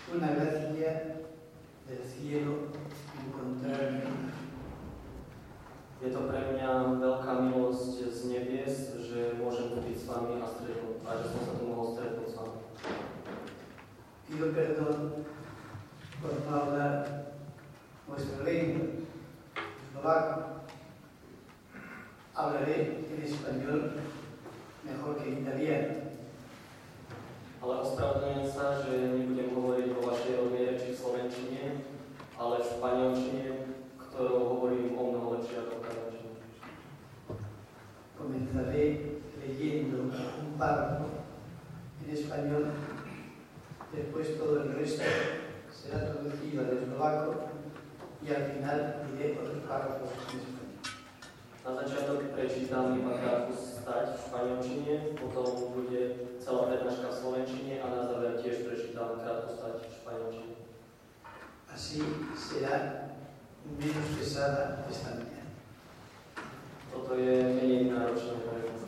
una gracia del cielo encontrarme. Je to pre mňa veľká milosť z nebies, že môžem tu byť s vami a že som sa tu mohol stretnúť s vami. Pido perdón por no hablar vuestra lengua, eslovaco. Hablaré en español mejor que en italiano. Ale ospravedlňujem sa, že nebudem hovoriť vo vašej rodnej reči v slovenčine, ale v španielčine, ktorou hovorím o mnoho lepšie ako taliančine. Comenzaré leyendo un párrafo en español, después todo el resto será traducido al eslovaco y al final diré otros párrafos en español. Na začiatok prečítam iba krátku stať v španielčine, potom bude celá prednáška v slovenčine a na záver tiež prečítam krátku stať v španielčine. Así será menos pesada esta mañana. Toto je menej náročné pre vás.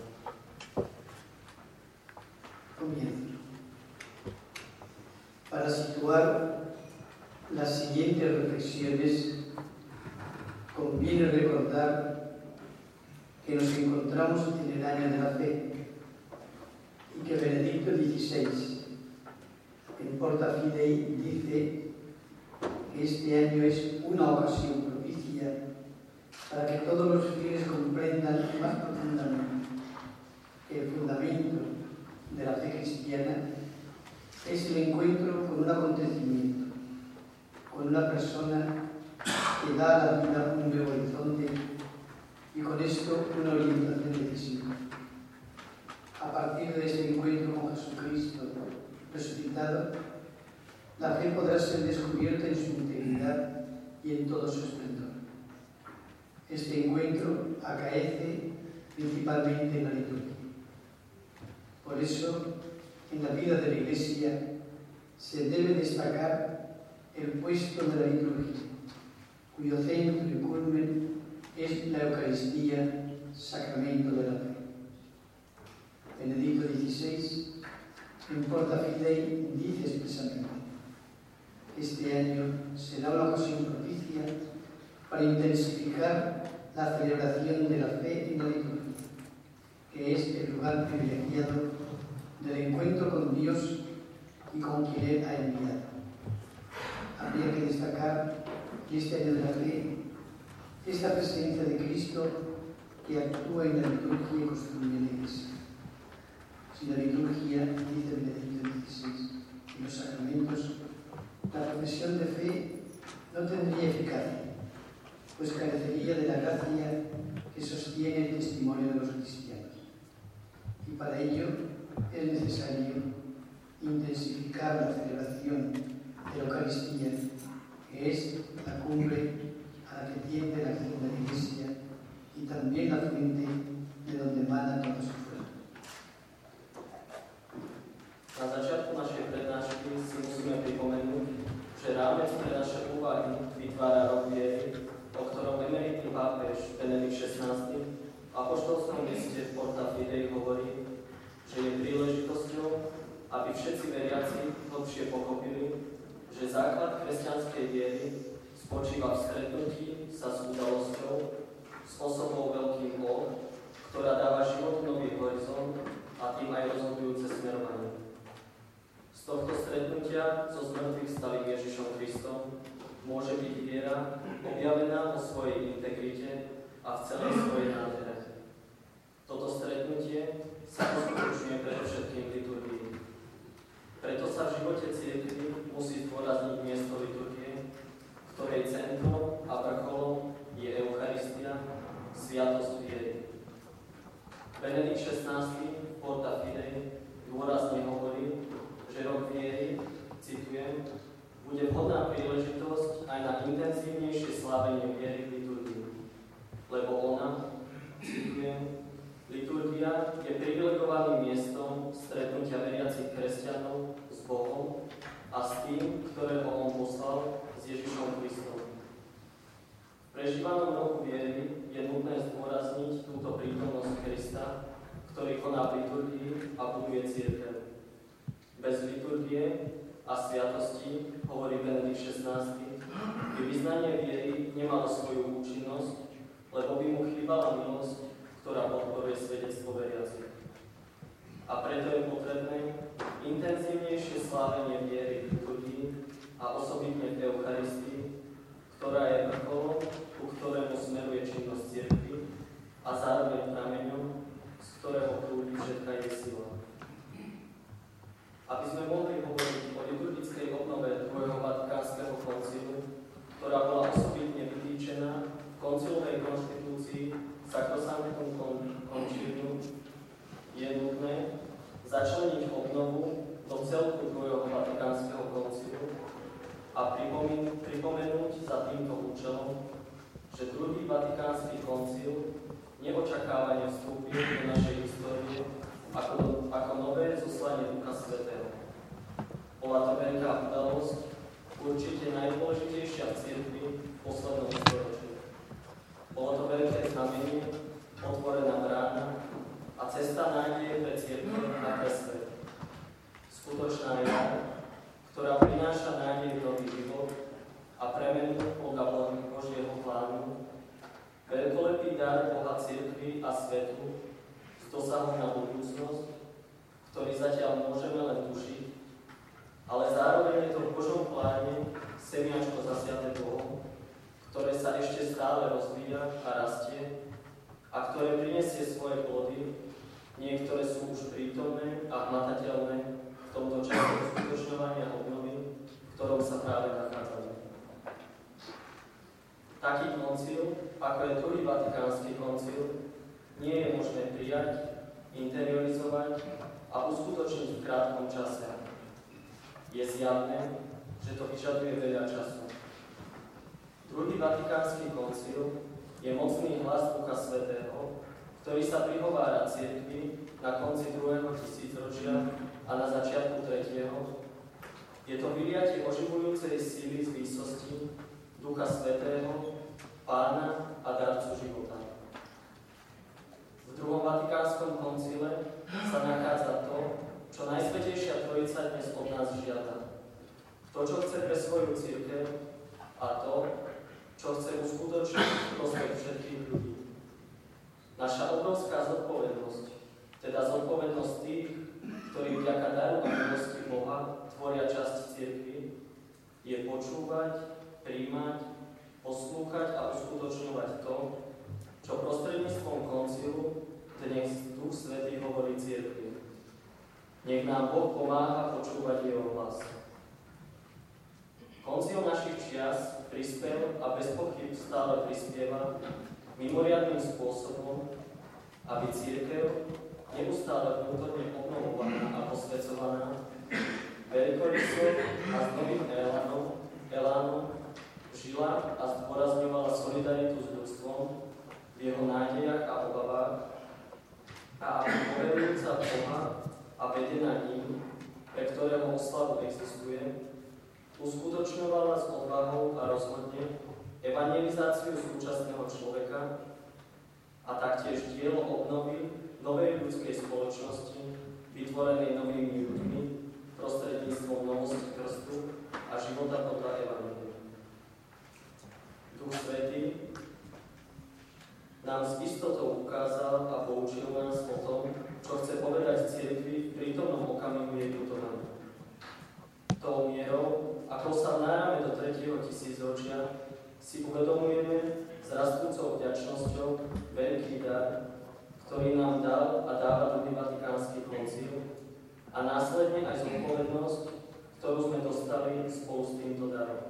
Comienzo. Para situar las siguientes reflexiones, conviene recordar que nos encontramos en el año de la fe y que Benedicto XVI, en Porta Fidei, dice que este año es una ocasión propicia para que todos los fieles comprendan más profundamente que el fundamento de la fe cristiana es el encuentro con un acontecimiento, con una persona que da a la vida un nuevo horizonte y con esto una orientación decisiva. A partir de este encuentro con Jesucristo resucitado, la fe podrá ser descubierta en su integridad y en todo su esplendor. Este encuentro acaece principalmente en la liturgia. Por eso, en la vida de la Iglesia se debe destacar el puesto de la liturgia, cuyo centro y culmen es la Eucaristía, sacramento de la fe. Benedicto XVI, en Porta Fidei, dice expresamente: este año será una ocasión propicia para intensificar la celebración de la fe en la liturgia, que es el lugar privilegiado del encuentro con Dios y con quien Él ha enviado. Habría que destacar que este año de la fe es la presencia de Cristo que actúa en la liturgia y construye la Iglesia. Sin la liturgia, dice Benedicto XVI, y los sacramentos, la profesión de fe no tendría eficacia, pues carecería de la gracia que sostiene el testimonio de los cristianos. Y para ello es necesario intensificar la celebración de la Eucaristía, que es la cumbre a la que tiende la acción de la Iglesia y también la fuente de donde emana toda su fuerza. Na začiatku našej prednášky si musíme pripomenúť, že rámec pre naše úvahy vytvára rok viery, o ktorom emeritný pápež Benedikt XVI v apoštolskom liste v Porta Fidei hovorí, že je príležitosťou, aby všetci veriaci hlbšie pochopili, že základ kresťanskej viery spočíva v stretnutí sa s udalosťou, s osobou veľkým O, ktorá dáva životu nový horizont a tým aj rozhodujúce smerovanie. Z tohto stretnutia so zmrtvých stalým Ježišom Kristom môže byť viera objavená vo svojej integrite a v celej svojej nádhere. Toto stretnutie sa uskutočňuje predovšetkým v liturgii. Preto sa v živote cirkvi musí zdôrazniť miesto liturgie, ktorej centrom a vrcholom je Eucharistia, sviatosť viery. Benedikt XVI v Porta Fidei dôrazne hovorí, že rok viery, citujem, bude vhodná príležitosť aj na intenzívnejšie slávenie viery v liturgii. Lebo ona, citujem, liturgia je privilegovaným miestom stretnutia veriacich kresťanov s Bohom a s tým, ktorého on poslal, s Ježišom Kristom. V prežívanom roku viery je nutné zdôrazniť túto prítomnosť Krista, ktorý koná v liturgii a buduje cirkev. Bez liturgie a sviatosti sviatosti, hovorí Benedikt XVI, by vyznanie viery nemalo svoju účinnosť, lebo by mu chýbala milosť, ktorá podporuje svedectvo veriacich. A preto je potrebné intenzívnejšie slávenie viery v liturgii a osobitne v Eucharistii, ktorá je vrcholom, ku ktorému smeruje činnosť cirkvi a zároveň prameňom, z ktorého prúdi všetká jej sila. Aby sme mohli hovoriť o liturgickej obnove druhého Vatikánskeho koncilu, ktorá bola osobitne vytýčená v koncilovej konštitúcii Sacrosanctum Concilium, je nutné začleniť obnovu do celku druhého Vatikánskeho koncilu a pripomenúť za týmto účelom, že druhý Vatikánsky koncil neočakávane vstúpil do našej histórie ako nové zoslanie Ducha Svätého. Bola to veľká udalosť, určite najdôležitejšia v cirkvi v poslednom storočí. Bolo to veľké znamenie, otvorená brána a cesta nádeje pre cirkev a pre svet. Skutočná jar, ktorá prináša nádej nový život a premenu podľa Božieho plánu, veľkolepý dar Boha cirkvi a svetu s dosahom na budúcnosť, ktorý zatiaľ môžeme len tušiť, ale zároveň je to v Božom pláne semiačko zasiaté Bohom, ktoré sa ešte stále rozvíja a rastie a ktoré prinesie svoje plody, niektoré sú už prítomné a hmatateľné v tomto čase uskutočňovania obnovy, v ktorom sa práve nachádzame. Taký koncil, ako je druhý Vatikánsky koncil, nie je možné prijať, interiorizovať a uskutočniť v krátkom čase. Je zjavné, že to vyžaduje veľa času. Druhý Vatikánsky koncil je mocný hlas Ducha Svätého, ktorý sa prihovára cirkvi na konci 2. tisícročia a na začiatku 3. Je to vyliatie oživujúcej síly z výsosti Ducha Svätého, Pána a darcu života. V druhom Vatikánskom koncile sa nachádza to, čo Najsvätejšia Trojica dnes od nás žiada. To, čo chce pre svoju cirkev a to, čo chce uskutočniť v prospech všetkých ľudí. Naša obrovská zodpovednosť, teda zodpovednosť tých, ktorí vďaka daru a milosti Boha tvoria časť cirkvi, je počúvať, prijímať, poslúchať a uskutočňovať to, čo prostredníctvom koncilu dnes Duch Svätý hovorí cirkvi. Nech nám Boh pomáha počúvať jeho hlas. Koncil našich čias prispel a bez pochyb stále prispieva mimoriadnym spôsobom, aby cirkev, neustále vnútorne obnovovaná a posvecovaná, veľkoryso a s novým elánom žila a zdôrazňovala solidaritu s ľudstvom v jeho nádejach a obavách a aby poverujúca Boha a vedená ním, pre ktorého oslavu existuje, uskutočňovala s odvahou a rozhodne evangelizáciu súčasného človeka a taktiež dielo obnovy novej ľudskej spoločnosti, vytvorenej novými ľuďmi prostredníctvom novosti krstu a života podľa evanjelia. Duch Svätý nám s istotou ukázal a poučil nás o tom, čo chce povedať cirkvi v prítomnom okamihu jej putovania. Tou mierou, ako sa vnájame do 3. tisícročia, si uvedomujeme s rastúcou vďačnosťou veľký dar, ktorý nám dal a dáva druhý Vatikánsky koncil a následne aj zodpovednosť, ktorú sme dostali spolu s týmto darom.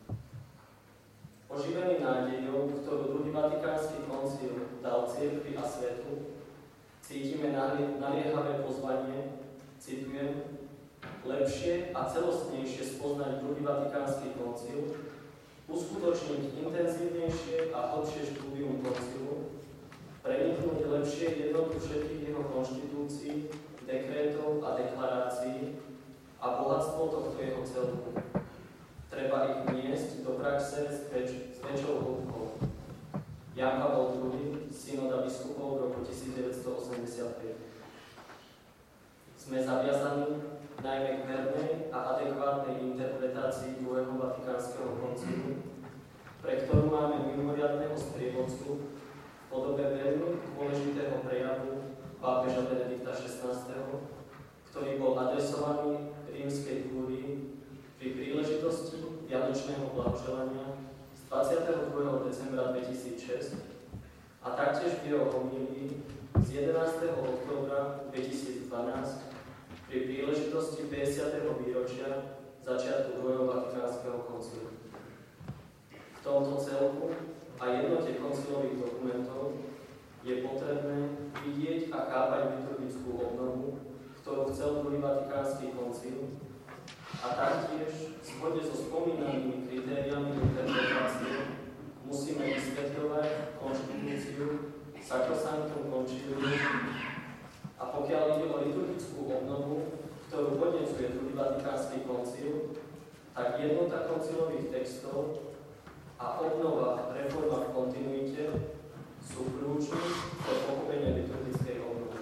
Oživený nádejou, ktorú druhý Vatikánsky koncil dal cirkvi a svetu, cítime naliehavé pozvanie, citujem, lepšie a celostnejšie spoznať druhý Vatikánsky koncil, uskutočniť intenzívnejšie a hlbšie štúdium koncilu, preniknúť lepšie jednotu všetkých jeho konštitúcií, dekrétov a deklarácií a bohatstvo tohto jeho celku. Treba ich niesť do praxe s väčšou hĺbkou. Ján Pavol II, synoda biskupov v roku 1985. Sme zaviazaní najmä k vernej a a adekvátnej interpretácii druhého Vatikánskeho koncilu, pre ktorú máme mimoriadneho sprievodcu v podobe veľmi dôležitého prejavu pápeža Benedikta XVI, ktorý bol adresovaný rímskej kúrii pri príležitosti vianočného blahoželania z 22. decembra 2006 a taktiež v jeho homílii z 11. októbra 2012 pri príležitosti 50. výročia začiatku druhého Vatikánskeho koncilu. V tomto celku a jednote koncilových dokumentov je potrebné vidieť a chápať liturgickú obnovu, ktorú chcel druhý Vatikánsky koncil, a taktiež v zhode so spomínanými kritériami interpretácie musíme vysvetľovať konštitúciu Sacrosanctum Concilium a pokiaľ ide o liturgickú obnovu, ktorú podnecuje druhý Vatikánsky koncil, tak jednota koncilových textov a obnova reforma v kontinuite sú kľúčmi pre pochopenie liturgickej obnovy.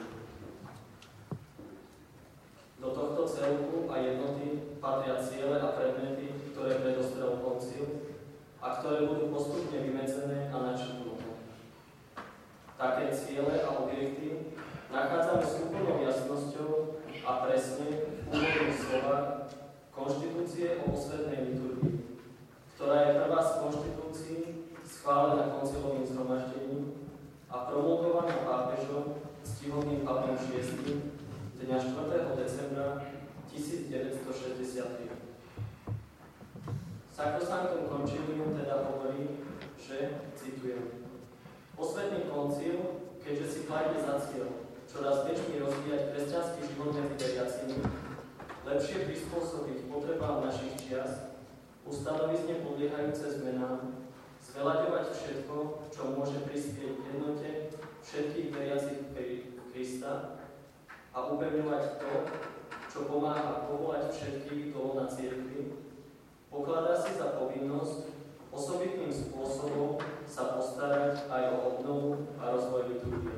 Do tohto celku a jednoty patria ciele a predmety, ktoré predostrel koncil a ktoré budú postupne vymedzené a načrtnuté. Také ciele a objekty nachádzame s úplnou jasnosťou a presne v úvodných slovách Konštitúcie o posvätnej liturgii, ktorá je prvá z konštitúcií schválená koncilovým zhromaždením a promulgovaná pápežom ctihodným Pavlom VI dňa 4. decembra 1963. Sacrosanctum Concilium teda hovorí, že, citujem, posvätný koncil, keďže si kladie za cieľ čoraz väčšmi rozvíjať kresťanský život medzi veriacimi, lepšie prispôsobiť potrebám našich čias, ustanovizne podliehajúce zmenám, zveľaďovať všetko, čo môže prispieť k jednote všetkých veriacich Krista a upevňovať to, čo pomáha povolať všetkých do lona cirkvi, pokladá si za povinnosť osobitným spôsobom sa postarať aj o obnovu a rozvoj liturgie.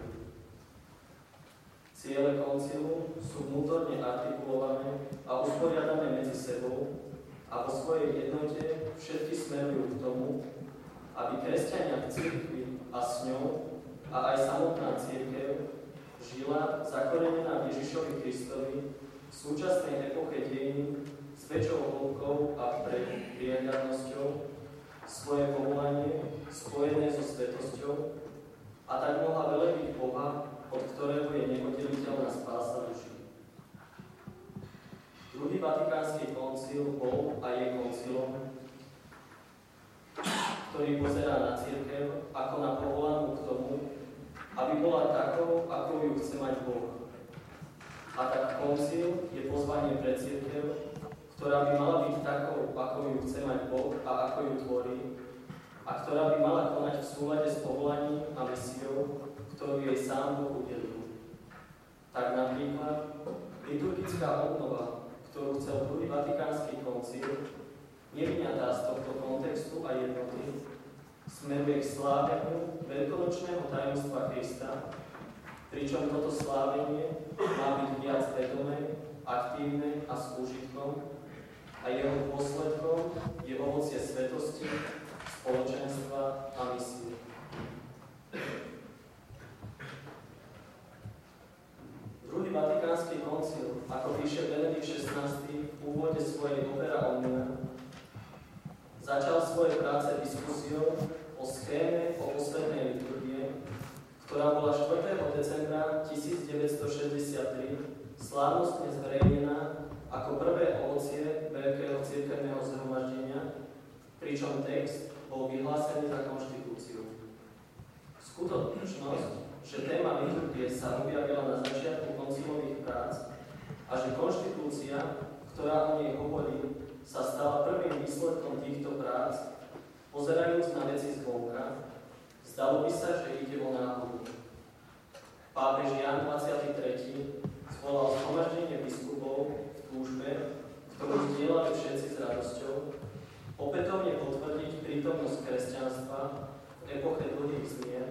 Ciele koncilu sú vnútorne artikulované a usporiadané medzi sebou a vo svojej jednote všetky smerujú k tomu, aby kresťania v cirkvi a s ňou a aj samotná cirkev žila zakorenená v Ježišovi Kristovi v súčasnej epoche dejín s väčšou hĺbkou a priehľadnosťou svoje povolanie spojené so svetosťou a tak mohla velebiť Boha, od ktorého je neoddeliteľná spása duší. Druhý Vatikánsky koncil bol a je koncilom, ktorý pozerá na cirkev ako na povolanú k tomu, aby bola takou, ako ju chce mať Boh. A tak koncil je pozvanie pre cirkev, ktorá by mala byť takou, ako ju chce mať Boh a ako ju tvorí, a ktorá by mala konať v súlade s povolaním a misiou, ktorú jej sám Boh udelil. Tak napríklad liturgická obnova, ktorú chcel druhý Vatikánsky koncil, nevyňatá z tohto kontextu a jednoty, smeruje k sláveniu veľkonočného tajomstva Krista, pričom toto slávenie má byť viac vedomé, aktívne a s úžitkom a jeho dôsledkom je ovocie svetosti, spoločenstva a misie. Druhý Vatikánsky koncil, ako píše Benedikt XVI v úvode svojej Opera Omnia, začal svoje práce diskusiou o schéme o posvätnej liturgie, ktorá bola 4. decembra 1963 slávnostne zverejnená ako prvé ovocie Veľkého cirkevného zhromaždenia, pričom text bol vyhlásený za konštitúciu. Skutočnosť, že téma liturgie sa objavila na začiatku koncilových prác a že konštitúcia, ktorá o nej hovorí, sa stala prvým výsledkom týchto prác, pozerajúc na veci zvonka, zdalo by sa, že ide o náhodu. Pápež Ján 23. zvolal zhromaždenie biskupov v túžbe, ktorú zdieľali všetci s radosťou, opätovne potvrdiť prítomnosť kresťanstva v epoche dlhých zmien,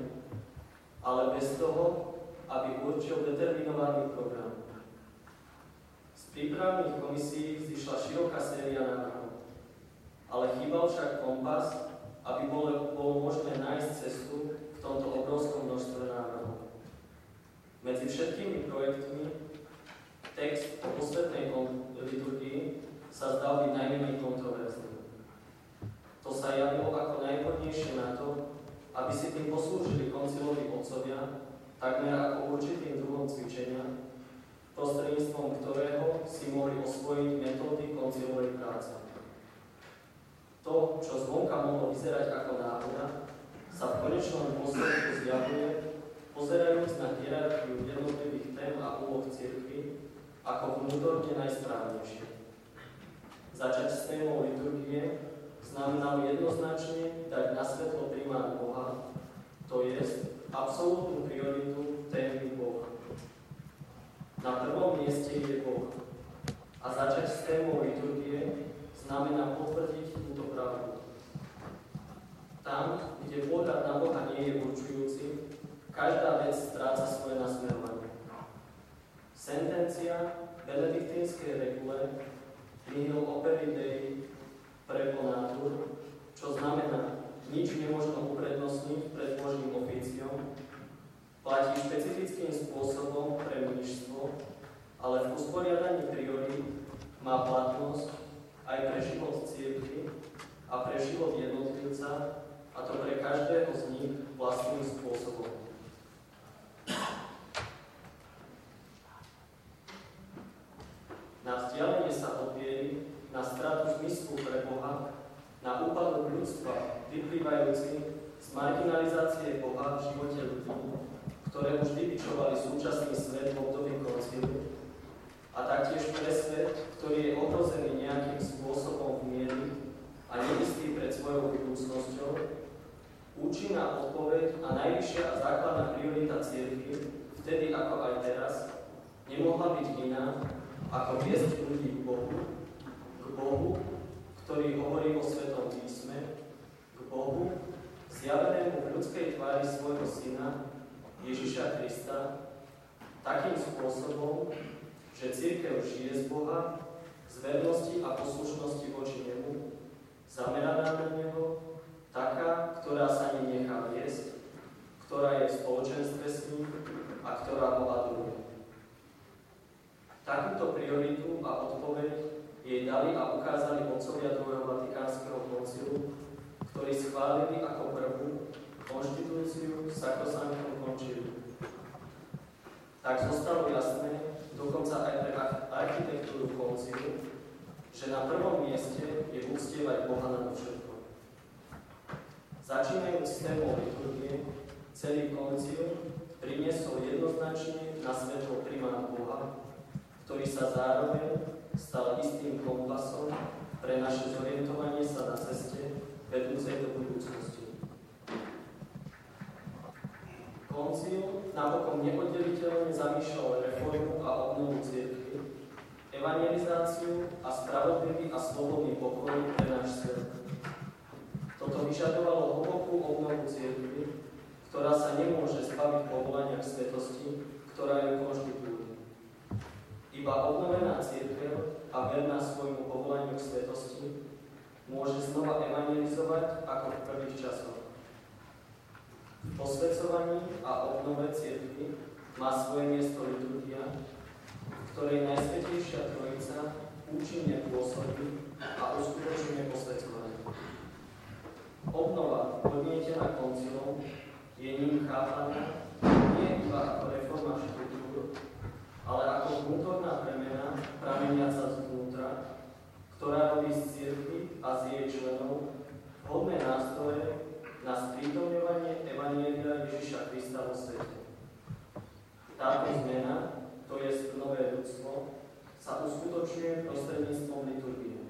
ale bez toho, aby určil determinovaný program. Z prípravných komisií zišla široká séria návrhov, ale chýbal však kompas, aby bolo možné nájsť cestu v tomto obrovskom množstve návrhov. Medzi všetkými projektmi text o posvetnej liturgii sa zdal byť najmenej kontroverzný. To sa javilo ako najvhodnejšie na to, aby si tým poslúžili konciloví otcovia, takmer ako určitým druhom cvičenia, prostredníctvom ktorého si mohli osvojiť metódy koncilovej práce. To, čo zvonka mohlo vyzerať ako náhoda, sa v konečnom dôsledku zjavuje, pozerajúc na hierarchiu jednotlivých tém a úloh cirkvi, ako vnútorne najsprávnejšie. Začať s témou liturgie znamenalo jednoznačne dať na svetlo primát Boha, to jest absolútnu prioritu témy Boha. Na prvom mieste je Boh. A začať s témou liturgie znamená potvrdiť túto pravdu. Tam, kde pohľad na Boha nie je určujúci, každá vec stráca svoje nasmerovanie. Sentencia benediktínskej regule nihil opere Dei preponatur, čo znamená, nič nemožno uprednostniť pred Božím oficiom, platí špecifickým spôsobom pre mníšstvo, ale v usporiadaní priorít má platnosť aj pre život cirkvi a pre život jednotlivca, a to pre každého z nich vlastným spôsobom. Na vzdialenie sa od viery, na stratu zmyslu pre Boha, na úpadok ľudstva vyplývajúci z marginalizácie Boha v živote ľudí, ktoré už vybičovali súčasný svet v období koncilu, a taktiež pre svet, ktorý je ohrozený nejakým spôsobom v miery a neistý pred svojou budúcnosťou, účinná odpoveď a najvyššia a základná priorita cirkvi, vtedy ako aj teraz, nemohla byť iná, ako viesť ľudí k Bohu, ktorý hovorí o Svetom písme, k Bohu, zjavenému v ľudskej tvári svojho Syna, Ježiša Krista, takým spôsobom, že cirkev žije z Boha, z vernosti a poslušnosti voči Nemu, zameraná na Neho, taká, ktorá sa nenechá viesť, ktorá je v spoločenstve s ním a ktorá ho adoruje. Takúto prioritu a odpoveď jej dali a ukázali otcovia druhého Vatikánskeho koncilu, ktorí schválili ako prvú konštitúciu Sacrosanctum Concilium. Tak zostalo jasné, dokonca aj pre architektúru koncilu, že na prvom mieste je uctievať Boha nad všetko. Začínajúc s témou liturgie, celý koncil priniesol jednoznačne na svetlo primát Boha, ktorý sa zároveň stal istým kompasom pre naše zorientovanie sa na ceste vedúcej do budúcnosti. Koncil napokon neoddeliteľne zamýšľal reformu a obnovu cirkvi, evangelizáciu a spravodlivý a slobodný pokoj pre náš svet. Toto vyžadovalo hlbokú obnovu cirkvi, ktorá sa nemôže zbaviť povolania k svetosti, ktorá ju konštituuje. Iba obnovená cirkev a verná svojmu povolaniu k svetosti môže znova evangelizovať ako v prvých časoch. V posväcovaní a obnove cirkvi má svoje miesto liturgia, v ktorej Najsvätejšia Trojica účinne pôsobí a uskutočňuje posväcovanie. Obnova podnietená koncilom je ním chápaná nie iba ako reforma štruktúr, ale ako vnútorná premena prameniaca zvnútra, ktorá robí z cirkvi a z jej členov vhodné nástroje na sprítomňovanie evanjelia Ježiša Krista vo svete. Táto zmena, to je nové ľudstvo, sa uskutočňuje prostredníctvom liturgie.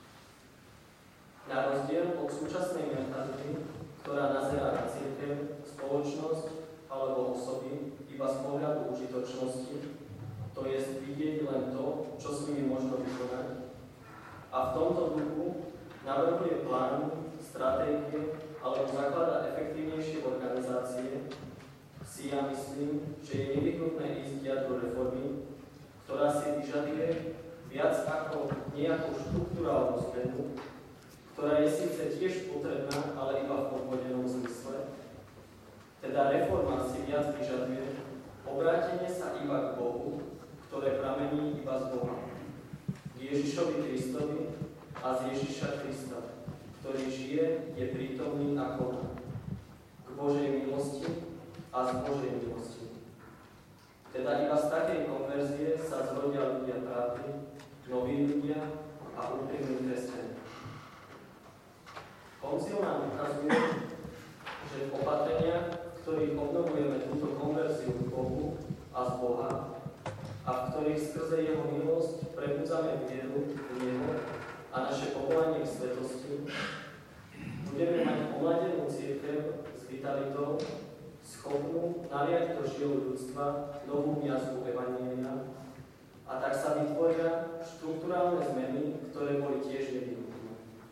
Na rozdiel od súčasnej mentality, ktorá nazerá na cirkev, spoločnosť alebo osoby iba z pohľadu užitočnosti, to je vidieť len to, čo s nimi možno vykonať, a v tomto duchu navrhuje plány, stratégie alebo zaklada efektívnejšie organizácie, si ja myslím, že je nevyhnutné ísť do reformy, ktorá si vyžaduje viac ako nejakú štruktúrálnu zmenu, ktorá je síce tiež potrebná, ale iba v podvodenom zmysle. Teda reforma si viac vyžaduje obrátenie sa iba k Bohu, ktoré pramení iba z Boha, k Ježišovi Kristovi a z Ježiša Krista, ktorý žije, je prítomný a koná, k Božej milosti a z Božej milosti. Teda iba z takej konverzie sa zrodia ľudia pravdy, noví ľudia a úprimní kresťania. Koncil nám ukazuje, že v opatreniach, v ktorých obnovujeme túto konverziu k Bohu a z Boha a v ktorých skrze Jeho milosť prebudzame vieru v Neho a naše povolanie k svetosti, budeme mať omladenú cirkev s vitalitou, schopnú naliať do žil ľudstva novú miazgu evanjelia a tak sa vytvoria štruktúrálne zmeny, ktoré boli tiež nevyhnutné.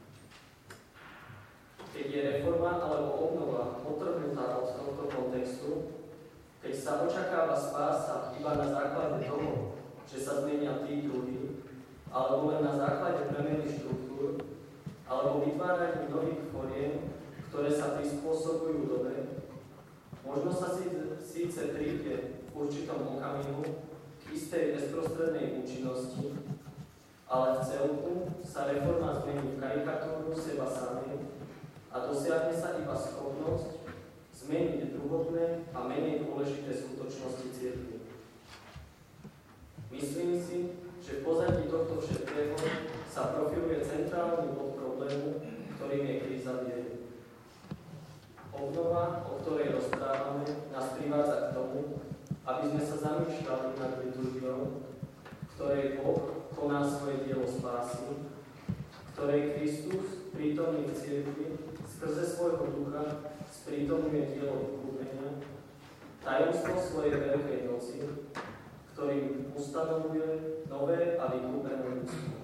Keď je reforma alebo obnova odtrhnutá od tohto kontextu, keď sa očakáva spása iba na základe toho, že sa zmenia tí druhí, alebo len na základe premeny štruktúr, alebo vytváraní nových foriem, ktoré sa prispôsobujú dobe, možno sa síce príde v určitom okamihu k istej bezprostrednej účinnosti, ale v celku sa reforma zmení v karikatúru seba samej a dosiahne sa iba schopnosť zmeniť druhotné a menej dôležité skutočnosti cirkvi. Myslím si, že v pozadí tohto všetkého sa profiluje centrálny bod problému, ktorým je kríza viery. Obnova, o ktorej rozprávame, nás privádza k tomu, aby sme sa zamýšľali nad liturgiou, v ktorej Boh koná svoje dielo spásy, v ktorej Kristus, prítomný v cirkvi, skrze svojho ducha sprítomňuje dielo vykúpenia, tajomstvo svojej Veľkej noci, ktorým ustanovuje nové a vykúpené ľudstvo.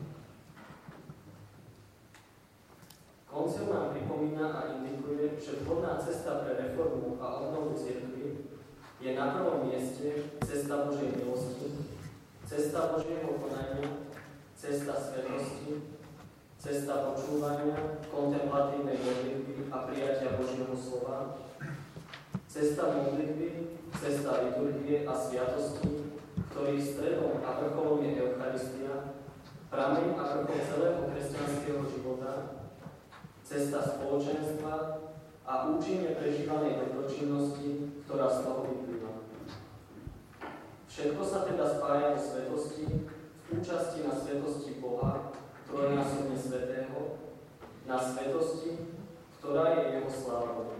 Koncil nám pripomína a indikuje, že vhodná cesta pre reformu a obnovu cirkvi je na prvom mieste cesta Božej milosti, cesta Božieho konania, cesta svetosti, cesta počúvania, kontemplatívnej modlitby a prijatia Božieho slova, cesta modlitby, cesta liturgie a sviatosti, ktorých stredom a vrcholom je Eucharistia, prameň a vrchol celého kresťanského života, cesta spoločenstva a účinne prežívanej dobročinnosti, ktorá z toho vyplýva. Všetko sa teda spája o svetosti, v účasti na svetosti Boha, trojnásobne svätého, na svetosti, ktorá je jeho slávou.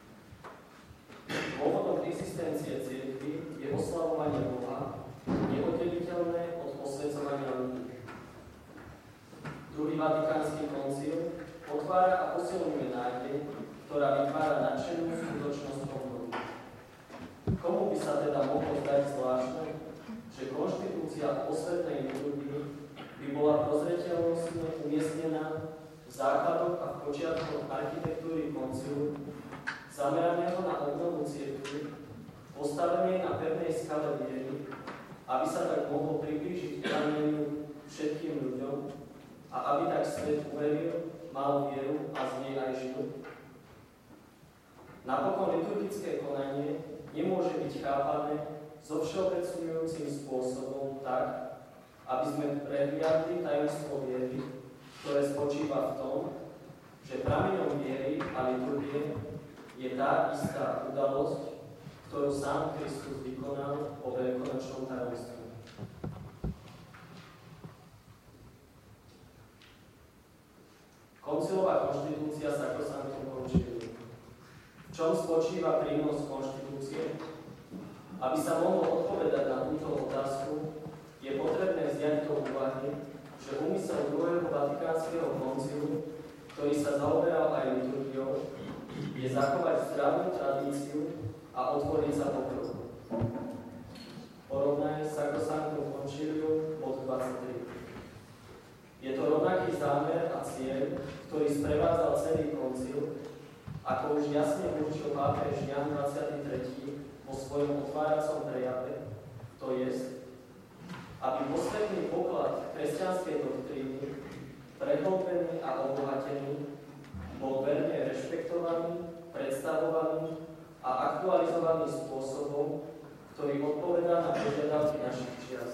Dôvodom existencie cirkvi je oslavovanie Boha, neoddeliteľné od posväcovania ľudí. Druhý Vatikánsky koncil otvára a posilňuje nádej, ktorá vytvára nadšenú skutočnosť obnovy. Komu by sa teda mohlo zdať zvláštne, že konštitúcia posvätnej liturgii by bola prozreteľnostne umiestnená v základoch a v počiatkoch architektúry koncilu, zameraného na obnovu cirkvi, postavenej na pevnej skale viery, aby sa tak mohlo priblížiť evanjeliu všetkým ľuďom a aby tak svet uveril, mal vieru a z nej aj žil. Napokon liturgické konanie nemôže byť chápané zovšeobecňujúcim spôsobom tak, aby sme prehliadli tajomstvo viery, ktoré spočíva v tom, že prameňom viery a liturgie je tá istá udalosť, ktorú sám Kristus vykonal po veľkonočnom tajomstve. Koncilová konštitúcia Sacrosanctum Concilium. V čom spočíva prínos konštitúcie? Aby sa mohlo odpovedať na túto otázku, je potrebné vziať do úvahy, že úmysel druhého Vatikánskeho koncilu, ktorý sa zaoberal aj liturgiou, je zachovať zdravú tradíciu a otvoriť sa pokroku. Porovnaj Sacrosanctum Concilium bod 23. Je to rovnaký zámer a cieľ, ktorý sprevádzal celý koncil, ako už jasne určil pápež Jan 23. vo svojom otváracom prejave, to jest, aby posvetný poklad kresťanskej doktríny, prehlbený a obohatený, bol verne rešpektovaný, predstavovaný a aktualizovaný spôsobom, ktorý odpovedá na požiadavky našich čias.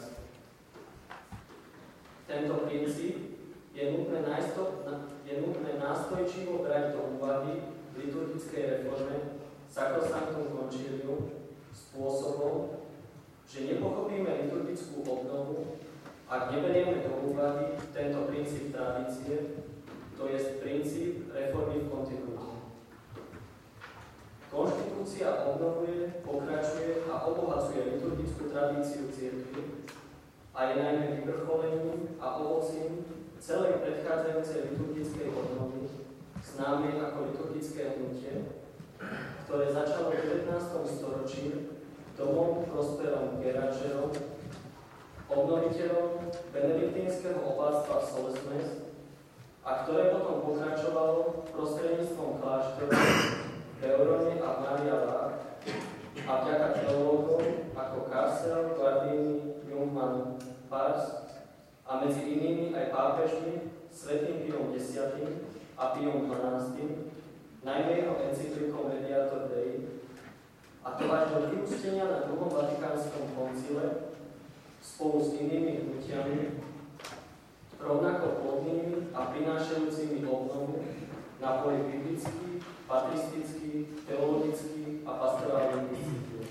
Tento princíp je nutné nástojčivo brať do úvahy v liturgickej reforme Sacrosanctum Concilium spôsobom, že nepochopíme liturgickú obnovu, ak neberieme do úvahy tento princíp tradície, to je princíp reformy v kontinuite. Konštitúcia obnovuje, pokračuje a obohacuje liturgickú tradíciu cirkvi a je najmä vyvrcholením a ovocím celej predchádzajúcej liturgickej obnovy, známej ako liturgické hnutie, ktoré začalo v 19. storočí domom Prosperom Geračerom, obnoviteľom benediktínskeho opatstva v Solesmes, a ktoré potom pokračovalo prostredníctvom kláštorov v Eurone a Maria Laach a vďaka teológom ako Karsel, Guardini, Jungmann, Pars a medzi inými aj pápežmi svätým Piom X a Piom XII, najmä jeho encyklikou Mediator Dei, a to až do vyústenia na druhom Vatikánskom koncile spolu s inými hnutiami, rovnako plodnými a prinášajúcimi obnovu na poli biblických, patristických, teologických a pastorálnych disciplín.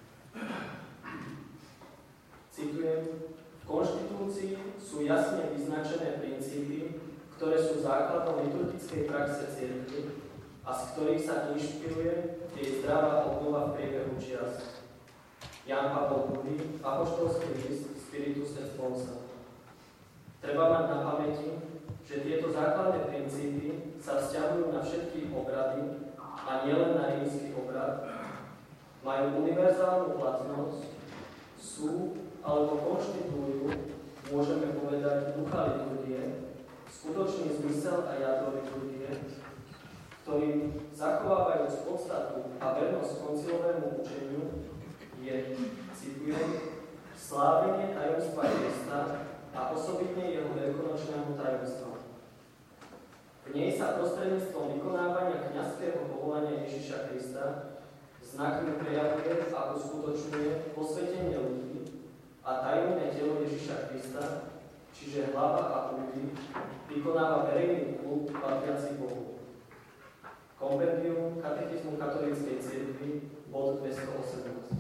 Citujem: v konštitúcii sú jasne vyznačené princípy, ktoré sú základom liturgickej praxe cirkvi a z ktorých sa inšpiruje jej zdravá obnova v priebehu čias. Ján Pavol II, apoštolský list Spiritus et Sponsa. Treba mať na pamäti, že tieto základné princípy sa vzťahujú na všetky obrady a nielen na rímsky obrad, majú univerzálnu platnosť, sú alebo konštitujú, môžeme povedať, ducha liturgie, skutočný zmysel a jadro liturgie, ktorým zachovávajúc podstatu a vernosť koncilovému učeniu je, citujem, slávenie tajomstva Krista a osobitne jeho veľkonočného tajomstva. V nej sa prostredníctvom vykonávania kňazského povolania Ježiša Krista znakmi prejavuje a uskutočňuje posvetenie ľudí a tajomné telo Ježiša Krista, čiže hlava a údy, vykonáva verejný kult patriaci Bohu. Kompendium Katechizmu katolíckej cirkvi, bod 218.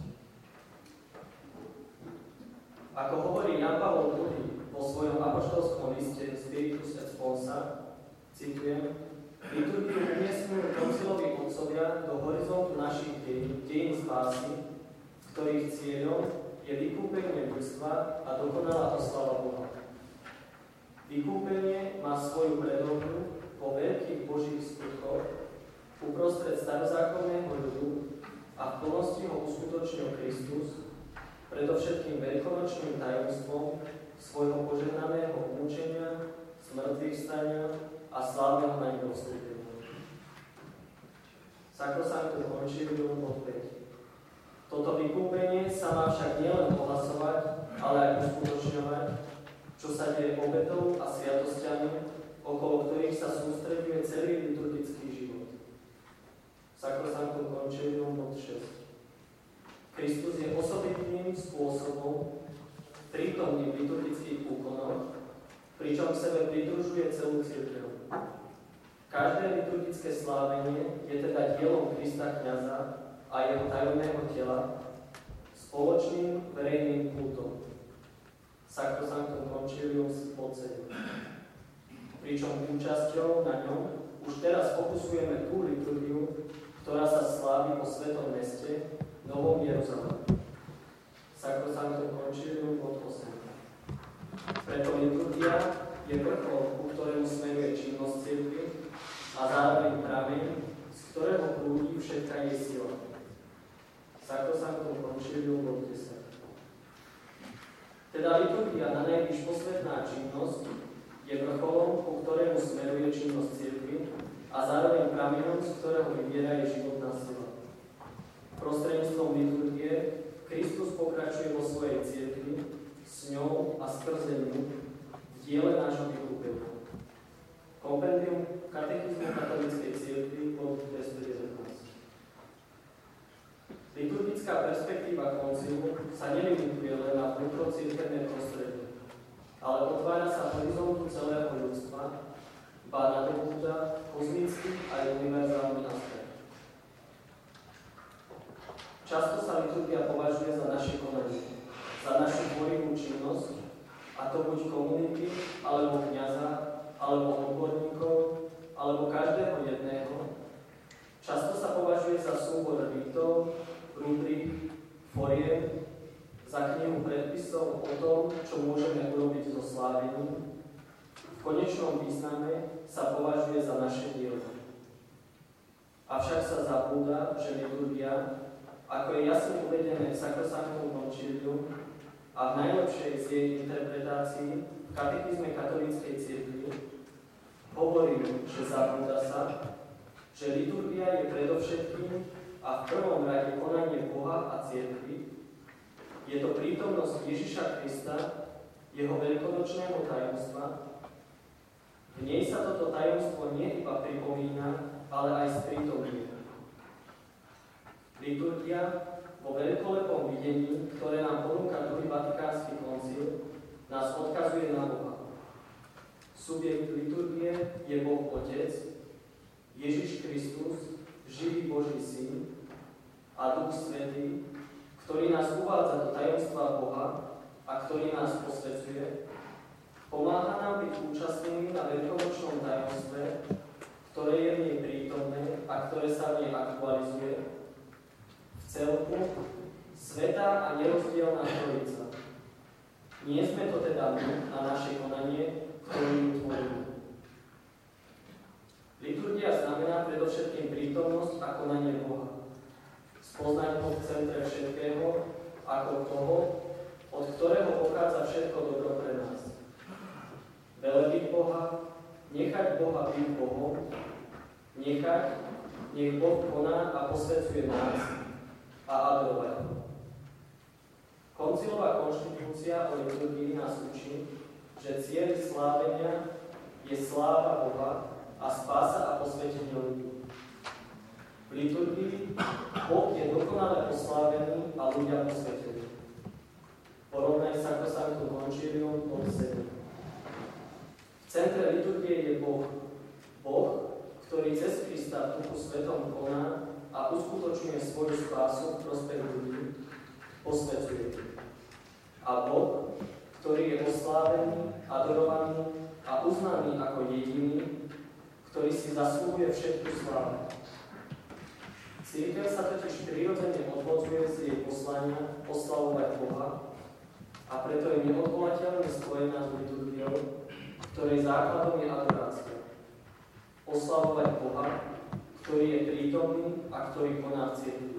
Ako hovorí Ján Pavol II vo svojom apoštolskom liste Spiritus et Sponsa, citujem: liturgiu umiestňujú konciloví otcovia do horizontu našich dejín spásy, ktorých cieľom je vykúpenie ľudstva a dokonalá oslava Boha. Vykúpenie má svoju predovru po veľkých božích skutkoch uprostred starozákonného ľudu a v plnosti ho uskutočnil Kristus, predovšetkým veľkonočným tajomstvom svojho požehnaného umúčenia, smrtvýchvstania a slávneho na ňo vstúpenia. Sacrosanctum Concilium bod 5. Toto vykúpenie sa má však nielen ohlasovať, ale aj uskutočňovať, čo sa deje obetou a sviatosťami, okolo ktorých sa sústreďuje celý liturgický život. Sacrosanctum Concilium bod 6. Kristus je osobitným spôsobom prítomný v liturgických úkonoch, pričom k sebe pridružuje celú cirkev. Každé liturgické slávenie je teda dielom Krista kňaza a jeho tajomného tela, spoločným verejným kultom. Sacrosanctum Concilium bod 7. Pričom účasťou na ňom už teraz fokusujeme tú liturgiu, ktorá sa slávi po Svetom meste, Novom Jeruzaleme. Sacrosanctum Concilium bod 8. Preto liturgia je vrchol, ku ktorému smeruje činnosť cirkvi a zároveň prameň, z ktorého prúdi všetká jej sila. Sacrosanctum Concilium bod 10. Teda liturgia na najvyššie posvetná činnosť je vrcholom, ku ktorému smeruje činnosť cirkvi a zároveň prameňom, z ktorého vybiera jej životná sila. Prostredníctvom liturgie Kristus pokračuje vo svojej cirkvi, s ňou a skrze ňu v diele nášho vykúpenia. Kompendium Katechizmu katolíckej cirkvi od 219. Liturgická perspektíva koncilu sa nelimituje len na vnútrocirkevné prostredie, ale otvára sa horizontu celého ľudstva, ba nadobúda kozmický aj univerzálny aspekt. Často sa liturgia považuje za naše konanie, za našu tvorivú činnosť, a to buď komunity, alebo kňaza, alebo odborníkov, alebo každého jedného. Často sa považuje za súbor rítov, rubrik, foriem, za knihu predpisov o tom, čo môžeme urobiť so slávením. V konečnom význame sa považuje za naše dielo. Avšak sa zabúda, že liturgia, ako je jasne uvedené v Sacrosanctum Concilium a v najlepšej z jej interpretácii v Katechizme katolíckej cirkvi, hovorí, že zabúda sa, že liturgia je predovšetkým a v prvom rade konanie Boha a cirkvi. Je to prítomnosť Ježiša Krista, jeho veľkonočného tajomstva. V nej sa toto tajomstvo nie iba pripomína, ale aj sprítomňuje. Liturgia vo veľkolepom videní, ktoré nám ponúka druhý Vatikánsky koncil, nás odkazuje na Boha. Subjekt liturgie je Boh Otec, Ježiš Kristus, živý Boží Syn, a Duch Svätý, ktorý nás uvádza do tajomstva Boha a ktorý nás posvedzuje, pomáha nám byť účastnými na veľkonočnom tajomstve, ktoré je v nej prítomné a ktoré sa v nej aktualizuje. V celku svätá a nerozdielna Trojica. Nie sme to teda my a naše konanie, ktoré ju tvoríme. Liturgia znamená predovšetkým prítomnosť a konanie Boha. Spoznať ho v centre všetkého, ako toho, od ktorého pochádza všetko dobro pre nás. Velebiť Boha, nechať Boha byť Bohom, nech Boh koná a posvedzuje nás a adorovať ho. Koncilová konštitúcia o liturgii nás učí, že cieľ slávenia je sláva Boha a spása a posvetenie ľudí. V liturgii Boh je dokonale oslávený a ľudia posvetení. Porovnaj Sacrosanctum Concilium od 7. V centre liturgie je Boh, ktorý cez Krista v Duchu Svetom koná a uskutočňuje svoju spásu v prospech ľudí, posvedzuje. A Boh, ktorý je oslávený, adorovaný a uznaný ako jediný, ktorý si zaslúhuje všetku slávu. Cirkev sa totiž prirodzene odvodzuje z jej poslania oslavovať Boha a preto je neodvolateľne spojená s liturgiou, ktorej základom je adorácia. Oslavovať Boha, ktorý je prítomný a ktorý koná v cirkvi.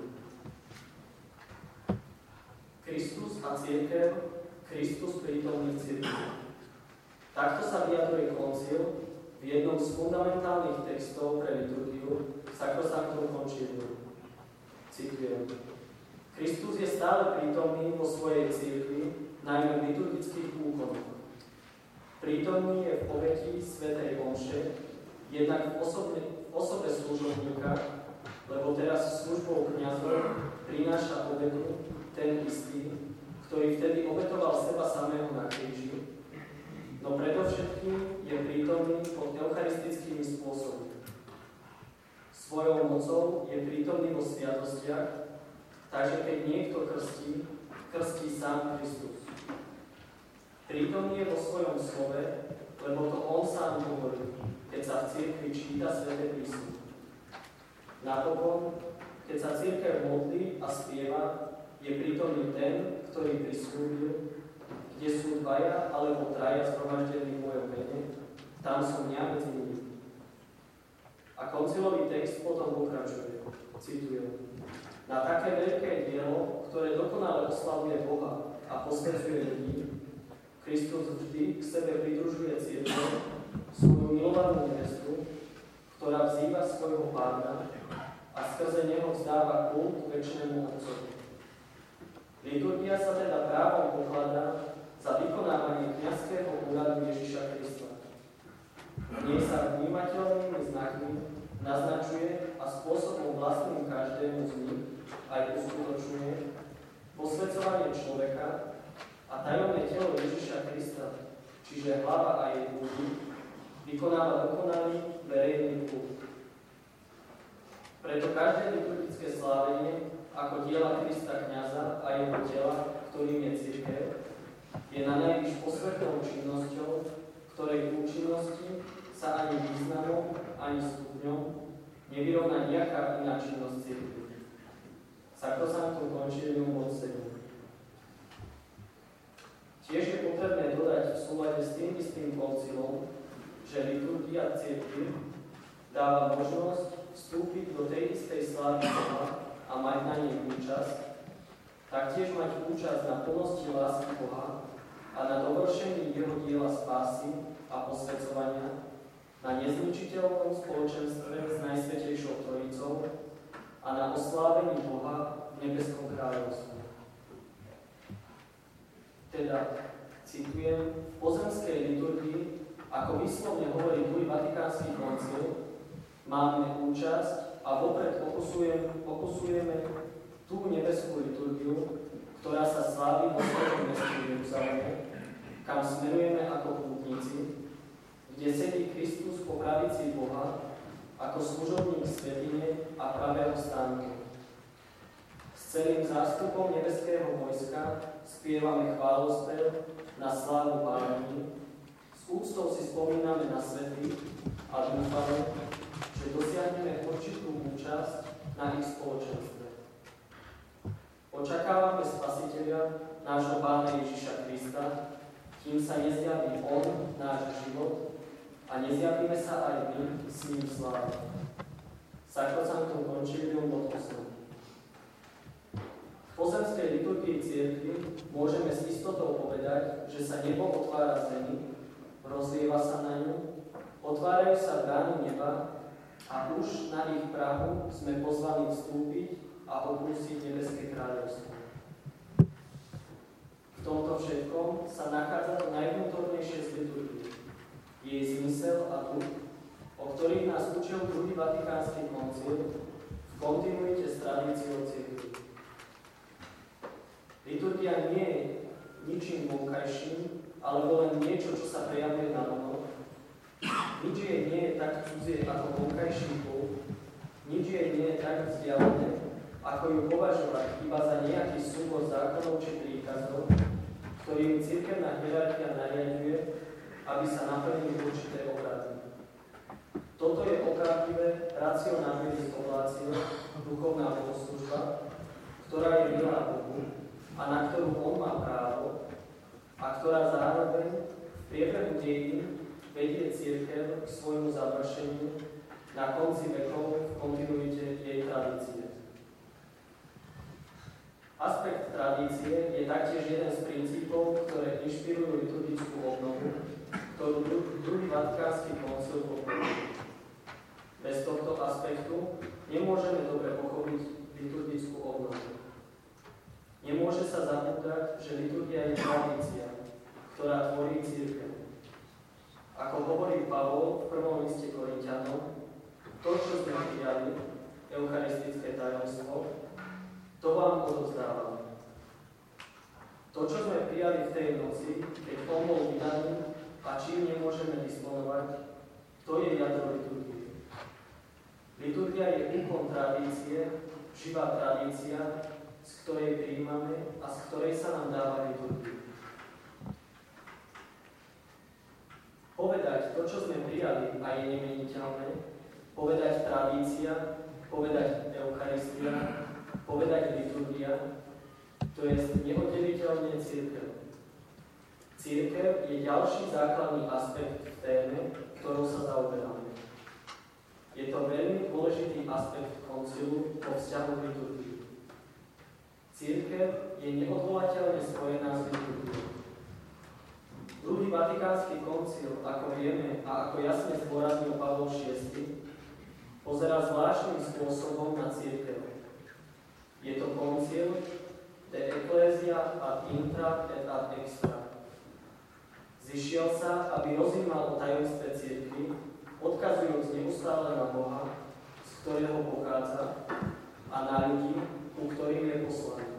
Kristus a cirkev, Kristus prítomný v cirkvi. Takto sa vyjadruje koncil v jednom z fundamentálnych textov pre liturgiu Sacrosanctum Concilium. Citujem. Kristus je stále prítomný vo svojej cirkvi, najmä v liturgických úkonoch. Prítomný je v obeti svätej omše, jednak v osobe služobníka, lebo teraz službou kňazov prináša obetu ten istý, ktorý vtedy obetoval seba samého na kríži, no predovšetkým je prítomný pod eucharistickými spôsobmi. Svojou mocou je prítomný vo sviatostiach, takže keď niekto krstí sám Kristus. Prítomný je vo svojom slove, lebo to on sám hovorí, keď sa v cirkvi číta Sväté písmo. Napokon, keď sa cirkev modlí a spieva, je prítomný ten, ktorý prisľúbil, kde sú dvaja alebo traja zhromaždení v mojom mene, tam som ja medzi nimi. A koncilový text potom pokračuje. Citujem. Na také veľké dielo, ktoré dokonale oslavuje Boha a posvedzuje ľudí, Kristus vždy k sebe pridružuje cirkev, svoju milovanú nevestu, ktorá vzýva svojho Pána a skrze neho vzdáva kult večnému Otcovi. Liturgia sa teda právom pokladá za vykonávanie kňazského úradu Ježiša Krista. V nej sa vnímateľnými znakmi naznačuje a spôsobom vlastným každému z nich aj uskutočňuje posväcovanie človeka a tajomné telo Ježiša Krista, čiže hlava a jej ľudí, vykonáva dokonalý verejný kult. Preto každé liturgické slávenie ako diela Krista kňaza a jeho tela, ktorým je cirkev, je na najvyš posvetnou činnosťou, ktorej účinnosti sa ani významom, ani stupňom nevyrovná nejaká iná činnosť cirkvi. Sacrosanctum Concilium bod 7. Tiež je potrebné dodať v súlade s tým istým koncilom, že liturgia cirkvi dáva možnosť vstúpiť do tej istej slávy Boha a mať na nej účasť, taktiež mať účasť na plnosti lásky Boha a na dovršení jeho diela spásy a posväcovania, na nezničiteľnom spoločenstve s Najsvätejšou Trojicou a na oslávení Boha v nebeskom kráľovstve. Teda, citujem, v pozemskej liturgii, ako výslovne hovorí druhý Vatikánsky koncil, máme účasť a vopred pokusujeme tú nebeskú liturgiu, ktorá sa slávi vo svojom meste Jeruzaleme, kam smerujeme ako pútnici, kde sedí Kristus po pravici Boha ako služobník svätyne a pravého stánku. S celým zástupom nebeského vojska spievame chválospev na slávu Pánovi, s úctou si spomíname na svätých a dúfame, že dosiahneme určitú účasť na ich spoločenstve. Očakávame Spasiteľa, nášho Pána Ježiša Krista, kým sa nezjaví On, náš život, a nezjavíme sa aj my s ním slávu. Sacrosanctum Concilium bod 8. V pozemskej liturgii cirkvi môžeme s istotou povedať, že sa nebo otvára zemi, rozlieva sa na ňu, otvárajú sa brány neba a už na ich prahu sme pozvaní vstúpiť a opústiť nebeské kráľovstvo. V tomto všetkom sa nachádza to najvnútornejšie z liturgie, jej zmysel a duch, o ktorých nás učil druhý Vatikánsky koncil v kontinuite s tradíciou cirkvi. Liturgia nie je ničím vonkajším, alebo len niečo, čo sa prejavuje na vonok. Nič jej nie je tak cudzie ako vonkajší kult, nič jej nie je tak vzdialené, ako ju považovať iba za nejaký súbor zákonov či príkazov, ktorými cirkevná hierarchia nariaďuje, aby sa naplnili určité obrady. Toto je opravdivé racionálne dispolácia, duchovná bohoslužba, ktorá je milá Bohu a na ktorú On má právo a ktorá zároveň v priebehu dejín vedie cirkev k svojmu završeniu na konci vekov v kontinuite jej tradície. Aspekt tradície je taktiež jeden z princípov, ktoré inšpirujú liturgickú obnovu, ktorú druhý Vatikánsky koncil podporuje. Bez tohto aspektu nemôžeme dobre pochopiť liturgickú obnovu. Nemôže sa zabúdať, že liturgia je tradícia, ktorá tvorí cirkev. Ako hovorí Pavol v prvom liste Korinťanom, to, čo sme prijali, eucharistické tajomstvo, to vám odovzdávame. To, čo sme prijali v tej noci, keď On bol vydaný a čím nemôžeme disponovať, to je jadro liturgie. Liturgia je úkon tradície, živá tradícia, z ktorej prijímame a z ktorej sa nám dáva liturgia. Povedať to, čo sme prijali a je nemeniteľné, povedať tradícia, povedať Eucharistia, povedať liturgia, to je neoddeliteľne cirkev. Cirkev je ďalší základný aspekt v téme, ktorou sa zaoberáme. Je to veľmi dôležitý aspekt koncilu vo vzťahu k liturgii. Cirkev je neodvolateľne spojená s liturgiou. Druhý Vatikánsky koncil, ako vieme a ako jasne zdôraznil Pavol VI, pozerá zvláštnym spôsobom na cirkev. Je to koncil de ecclesia ad intra et ad extra, neustále na Boha, z ktorého pochádza, a na ľudí, ku ktorým je poslaný.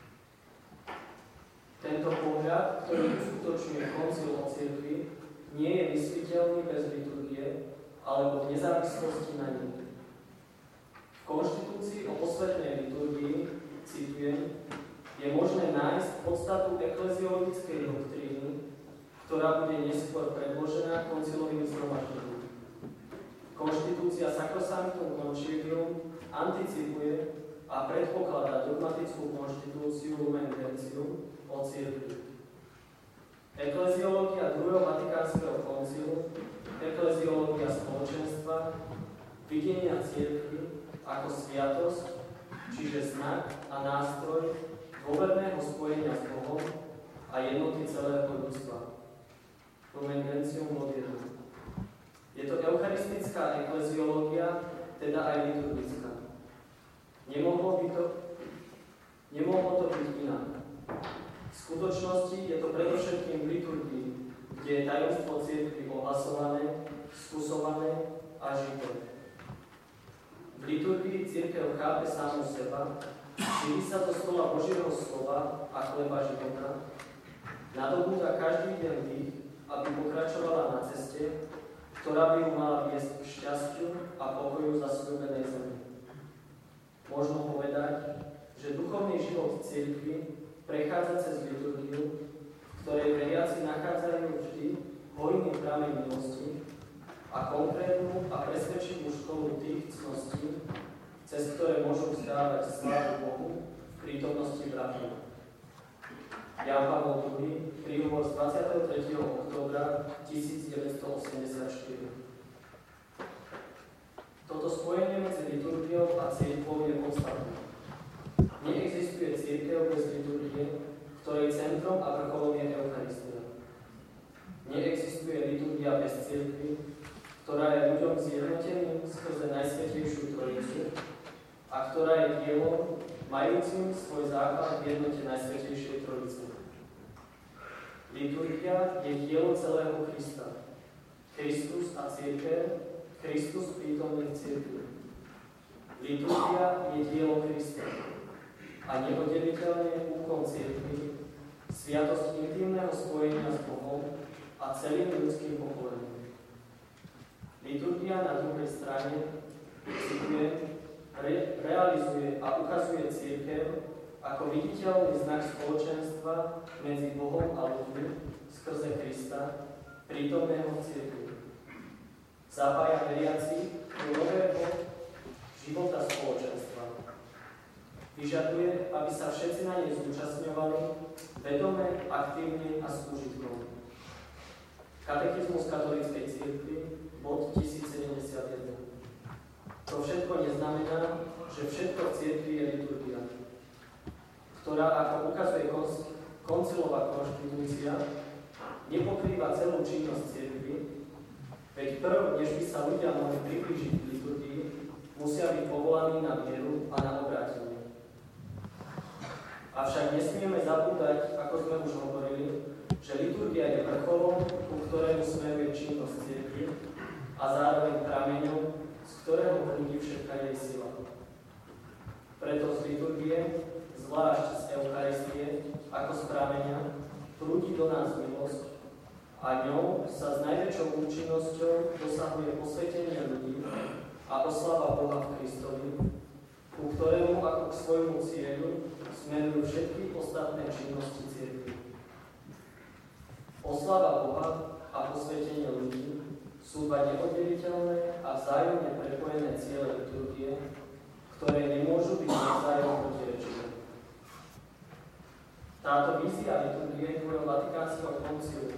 Tento pohľad, ktorý uskutočňuje koncil o cirkvi, nie je mysliteľný bez liturgie alebo v nezávislosti na nej. V konštitúcii o posvätnej liturgii, citujem, je možné nájsť podstatu ekleziologickej doktríny, ktorá bude neskôr predložená koncilovým zhromaždením. Konštitúcia Sacrosanctum Concilium anticipuje a predpokladá dogmatickú konštitúciu Lumen Gentium o cirkvi. Ekleziológia druhého Vatikánskeho koncilu, ekleziológia spoločenstva, videnia cirkvi ako sviatosť, čiže znak a nástroj dôverného spojenia s Bohom a jednoty celého ľudstva. Lumen Gentium bod 1. Je to eucharistická ekleziológia, teda aj liturgická. Nemohlo to byť inak. V skutočnosti je to predovšetkým v liturgii, kde je tajomstvo cirkvi ohlasované, skúsované a žité. V liturgii cirkev chápe samu seba, živí sa do stola Božieho slova a chleba života, nadobúda každý deň tých, aby pokračovala na ceste, ktorá by ju mala viesť k šťastiu a pokoju zasľúbenej zemi. Možno povedať, že duchovný život cirkvi prechádza cez liturgiu, v ktorej veriaci nachádzajú vždy hojný prameň milosti a konkrétnu a presvedčivú školu tých cností, cez ktoré môžu vzdávať slávu Bohu v prítomnosti bratov. Ján Pavol II, príhovor z 23. októbra 1984. Toto spojenie medzi liturgiou a cirkvou je podstatné. Neexistuje cirkev bez liturgie, ktorej centrom a vrcholom je Eucharistia. Neexistuje liturgia bez cirkvi, ktorá je ľuďom zjednoteným skrze Najsvätejšiu Trojicu a ktorá je dielom majúcim svoj základ v jednote Najsvätejšej Trojice. Liturgia je dielo celého Krista. Kristus a cirkev, Kristus prítomný v cirkvi. Liturgia je dielo Krista a neoddeliteľne úkon cirkvi, sviatosť intimného spojenia s Bohom a celým ľudským pokolením. Liturgia na druhej strane, citujem, realizuje a ukazuje cirkev ako viditeľný znak spoločenstva medzi Bohom a ľuďmi skrze Krista, prítomného v cirkvi. Zapája veriaci do nového života spoločenstva. Vyžaduje, aby sa všetci na nej zúčastňovali vedome, aktívne a s úžitkom. Katechizmus katolíckej cirkvi, bod 1071. To všetko neznamená, že všetko v cirkvi je liturgia, ktorá, ako ukazuje koncilová konštitúcia, nepokrýva celú činnosť cirkvi, veď prv, než by sa ľudia mohli priblížiť k liturgii, musia byť povolaní na vieru a na obrátenie. Avšak nesmieme zabúdať, ako sme už hovorili, že liturgia je vrcholom, ku ktorému smeruje činnosť cirkvi a zároveň prameňom, z ktorého prúdi všetká jej sila. Preto z liturgie, zvlášť z Eucharistie, ako z prameňa, prúdi do nás milosť a ňou sa s najväčšou účinnosťou dosahuje posvetenie ľudí a oslava Boha v Kristovi, ku ktorému ako k svojmu cieľu smerujú všetky ostatné činnosti cirkvi. Oslava Boha a posvetenie ľudí sú dva neoddeliteľné a vzájomne prepojené ciele liturgie, ktoré nemôžu byť navzájom protirečivé. Táto vízia liturgie druhého Vatikánskeho koncilu,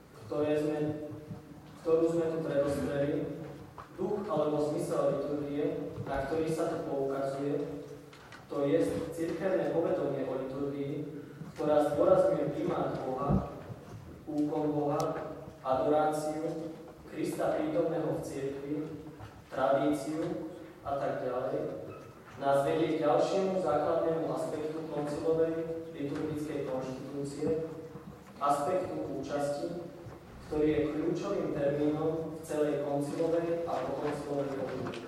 ktorú sme tu predostreli, duch alebo zmysel liturgie, na ktorý sa tu poukazuje, to je cirkevné povedomie o liturgii, ktorá zdôrazňuje primát Boha, úkon Boha, adoráciu, Krista prítomného v cirkvi, tradíciu a tak ďalej, nás vedie k ďalšiemu základnému aspektu koncilovej liturgickej konštitúcie, aspektu účasti, ktorý je kľúčovým termínom v celej koncilovej a pokoncilovej období.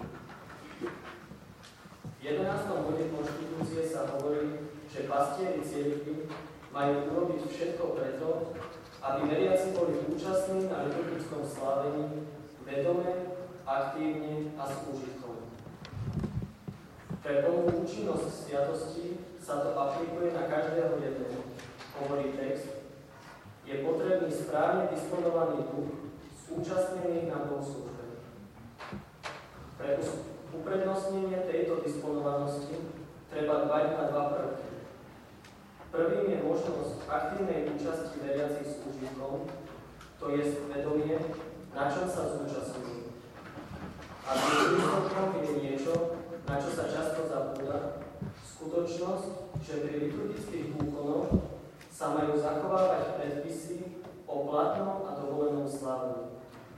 V 11. bode konštitúcie sa hovorí, že pastieri cirkvi majú urobiť všetko preto, aby veriaci boli účastní na liturgickom slávení vedome, aktívne a s úžitkom. Pre plnú účinnosť sviatosti sa to aplikuje na každého jedného, hovorí text. Je potrebný správne disponovaný duch zúčastnených na bohoslužbe. Pre uprednostnenie tejto disponovanosti treba dbať na dva prvky. Prvým je možnosť aktívnej účasti veriacich s úžitkom, to je vedomie, na čom sa zúčastňujú. A výsledkom je niečo, na čo sa často zabúda, skutočnosť, že pri liturgických úkonoch sa majú zachovávať predpisy o platnom a dovolenom slávení.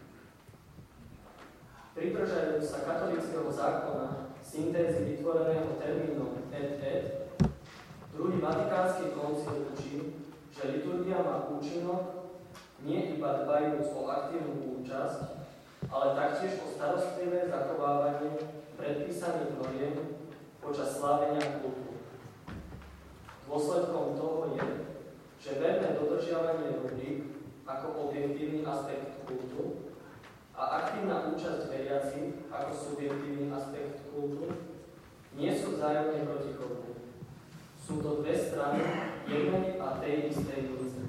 Pridržajúc sa katolického zákona syntézy vytvoreného termínom et, druhý vatikánsky koncil učí, že liturgia má účinok nie iba dbajúc o aktívnu účasť, ale taktiež o starostlivé zachovávanie predpísaných noriem počas slávenia kultu. Dôsledkom toho je, že verné dodržiavanie rubrík ako objektívny aspekt kultu a aktívna účasť veriacich ako subjektívny aspekt kultu nie sú vzájomne protichodné. Sú to dve strany jednej a tej istej mince.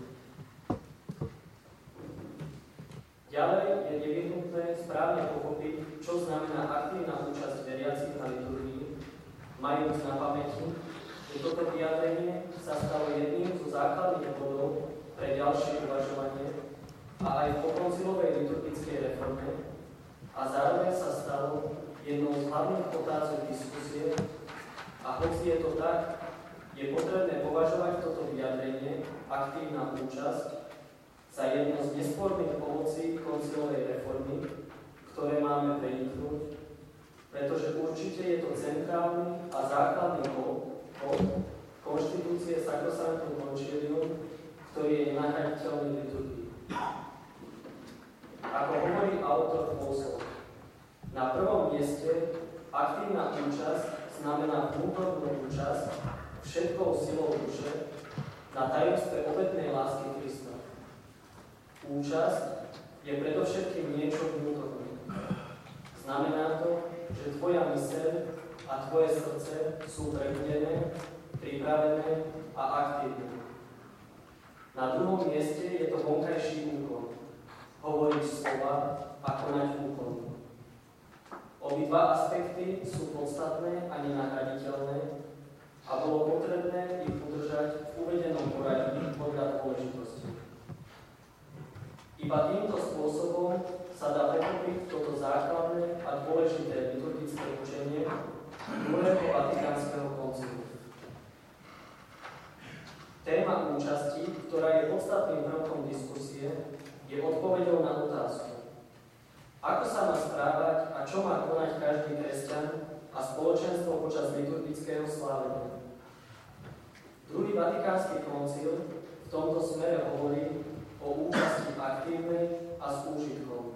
Ďalej je nevyhnutné správne pochopiť, čo znamená aktívna účasť veriacich na liturgii, majúc na pamäti, že toto vyjadrenie sa stalo jedným zo základných bodov pre ďalšie uvažovanie a aj po koncilovej liturgickej reforme a zároveň sa stalo jednou z hlavných otázok diskusie a hoci je to tak, je potrebné považovať toto vyjadrenie, aktívna účasť, za jedno z nesporných pomocí koncilovej reformy, ktoré máme preniknúť, pretože určite je to centrálny a základný bod konštitúcie Sacrosanctum Concilium, ktorý je nenahraditeľný v liturgii. Ako hovorí autor Posol, na prvom mieste aktívna účasť znamená vnútornú účasť všetkou silou duše na tajomstve obetnej lásky Krista. Účasť je predovšetkým niečo vnútorné. Znamená to, že tvoja myseľ a tvoje srdce sú prebudené, pripravené a aktívne. Na druhom mieste je to vonkajší úkon. Hovoriť slova a konať úkon. Obidva aspekty sú podstatné a nenahraditeľné a bolo potrebné ich udržať v uvedenom poradí podľa dôležitosti. Iba týmto spôsobom sa dá pochopiť toto základné a dôležité liturgické učenie druhého Vatikánskeho koncilu. Téma účasti, ktorá je podstatným prvkom diskusie, je odpoveďou na otázku. Ako sa má správať a čo má konať každý kresťan a spoločenstvo počas liturgického slávenia? Druhý Vatikánsky koncil v tomto smere hovorí o účasti aktívnej a s úžitkom.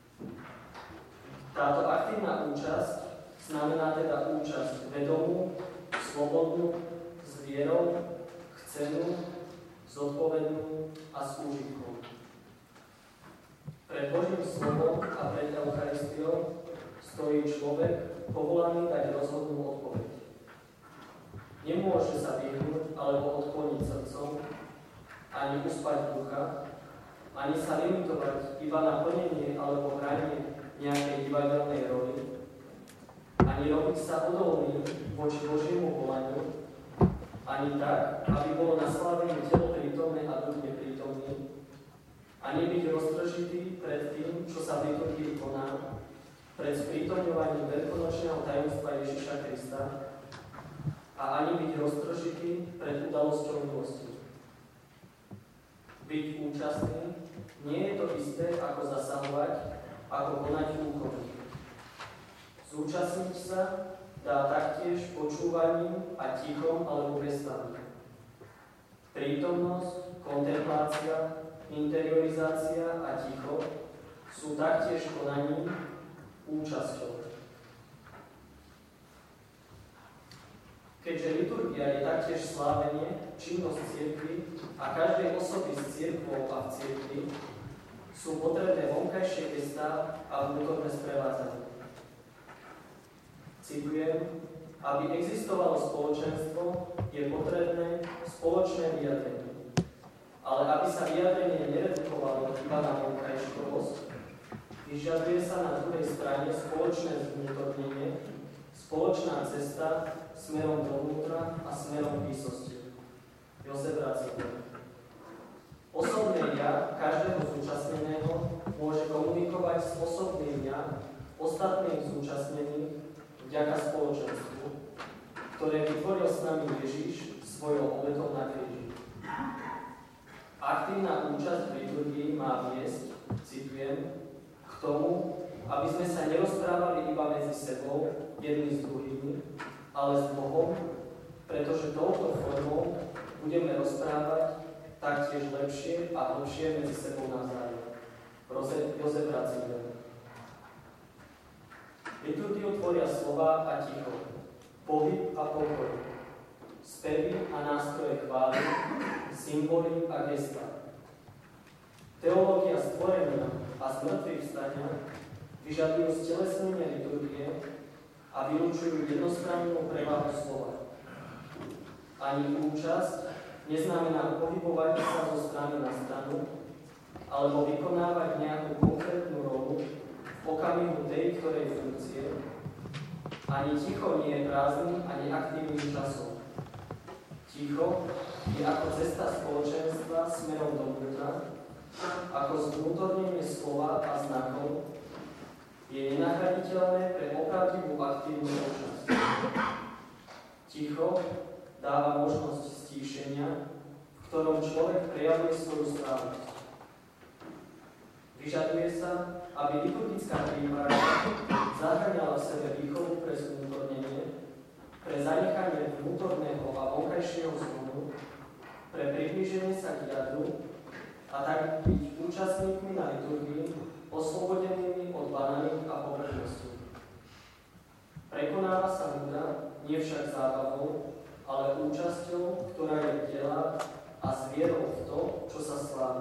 Táto aktívna účasť znamená teda účasť vedomú, slobodnú, s vierou, chcenú, zodpovednú a s úžitkom. Pred Božím slovom a pred Eucharistiou stojí človek povolaný dať rozhodnú odpoveď. Nemôže sa vyhnúť alebo odkloniť srdcom, ani uspať ducha, ani sa limitovať iba na plnenie alebo hranie nejakej divadelnej roli, ani robiť sa odolný voči Božiemu volaniu, ani tak, aby bolo na slávení telo prítomné a duch neprítomný, ani byť roztržitý pred tým, čo sa v liturgii koná, pred sprítomňovaním veľkonočného tajomstva Ježiša Krista a ani byť roztržitý pred udalosťou milosti. Byť účastný nie je to isté, ako zasahovať, ako konať úkony. Zúčastniť sa dá taktiež počúvaním a tichom alebo gestami. Prítomnosť, kontemplácia, interiorizácia a ticho sú taktiež konaním, účasťou. Keďže liturgia je taktiež slávenie, činnosť cirkvi a každej osoby s cirkvou a v cirkvi, sú potrebné vonkajšie gestá a vnútorné sprevádzanie. Citujem: aby existovalo spoločenstvo, je potrebné spoločné vyjadrenie. Ale aby sa vyjadrenie neredukovalo iba na vonkajškovosť, vyžaduje sa na druhej strane spoločné zvnútornenie, spoločná cesta smerom dovnútra a smerom k výsosti. Jozef Ratzinger. Osobné ja každého zúčastneného môže komunikovať s osobným ja ostatných zúčastnených vďaka spoločenstvu, ktoré vytvoril s nami Ježiš svojou obetou na kríži. Aktívna účasť v liturgii má viesť, citujem, k tomu, aby sme sa nerozprávali iba medzi sebou, jedni s druhými, ale s Bohom, pretože touto formou budeme rozprávať taktiež lepšie a hlbšie medzi sebou navzájom. Jozef Ratzinger. Liturgiu tvoria slova a ticho, pohyb a pokoj, spevy a nástroje chvály, symboly a gesta. Teológia stvorenia a zmrtvých vstania vyžadujú stelesnenie liturgie a vylúčujú jednostrannú prevahu slova. Ani účasť neznamená pohybovať sa zo strany na stranu alebo vykonávať nejakú konkrétnu rolu v okamihu tej ktorej funkcie. Ani ticho nie je prázdnym a neaktívnym časom. Ticho je ako cesta spoločenstva smerom dovnútra, ako zvnútornenie slova a znakov, je nenahraditeľné pre opravdivú aktívnu účasť. Ticho dáva možnosť stíšenia, v ktorom človek prejavuje svoju správnosť. Vyžaduje sa, aby liturgická príprava zahŕňala v sebe výchovu pre zvnútornenie, pre zanechanie vnútorného a vonkajšieho zvonu, pre priblíženie sa k jadru a tak byť účastníkmi na liturgii oslobodenými od banalít a povrchnosti. Prekonáva sa múdra, nie však zábavou, ale účasťou, ktorá je v diela a s vierou v to, čo sa slávi.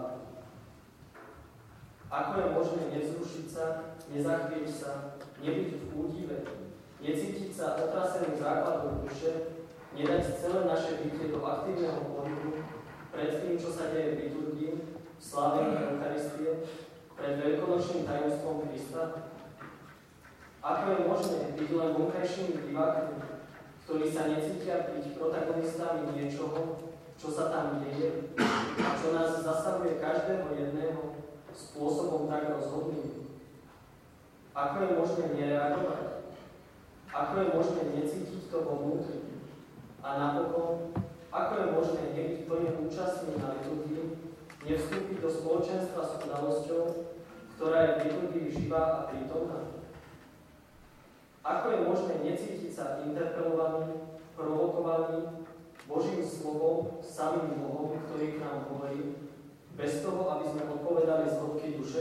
Ako je možné nevzrušiť sa, nezachvieť sa, nebyť v údive, necítiť sa otraseným základom duše, nedať celé naše bytie do aktívneho pohybu pred tým, čo sa deje v liturgii, v slávení Eucharistie, pred veľkonočným tajomstvom Krista? Ako je možné byť len vonkajšími divákmi, ktorí sa necítia byť protagonistami niečoho, čo sa tam deje a čo nás zasahuje každého jedného spôsobom tak rozhodným? Ako je možné nereagovať? Ako je možné necítiť to vo vnútri? A napokon, ako je možné nebyť plne účastný na liturgii, nevstúpiť do spoločenstva s udalosťou, ktorá je v liturgii živá a prítomná? Ako je možné necítiť sa interpelovaný, provokovaný Božím slovom, samým Bohom, ktorý k nám hovorí, bez toho, aby sme odpovedali z hĺbky duše?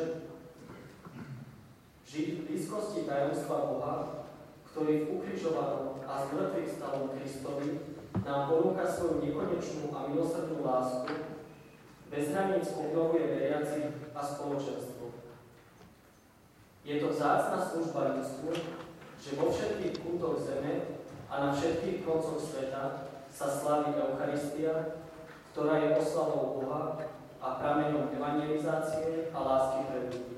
Žiť v blízkosti tajomstva Boha, ktorý v ukrižovanom a zmrtvých stalom Kristovi nám ponúka svoju nekonečnú a milosrdnú lásku, bez hraníc obnovuje veriacich a spoločenstvo. Je to vzácna služba ľudstvu, že vo všetkých kútoch zeme a na všetkých koncoch sveta sa slávi Eucharistia, ktorá je oslavou Boha a prameňom evangelizácie a lásky pre ľudí.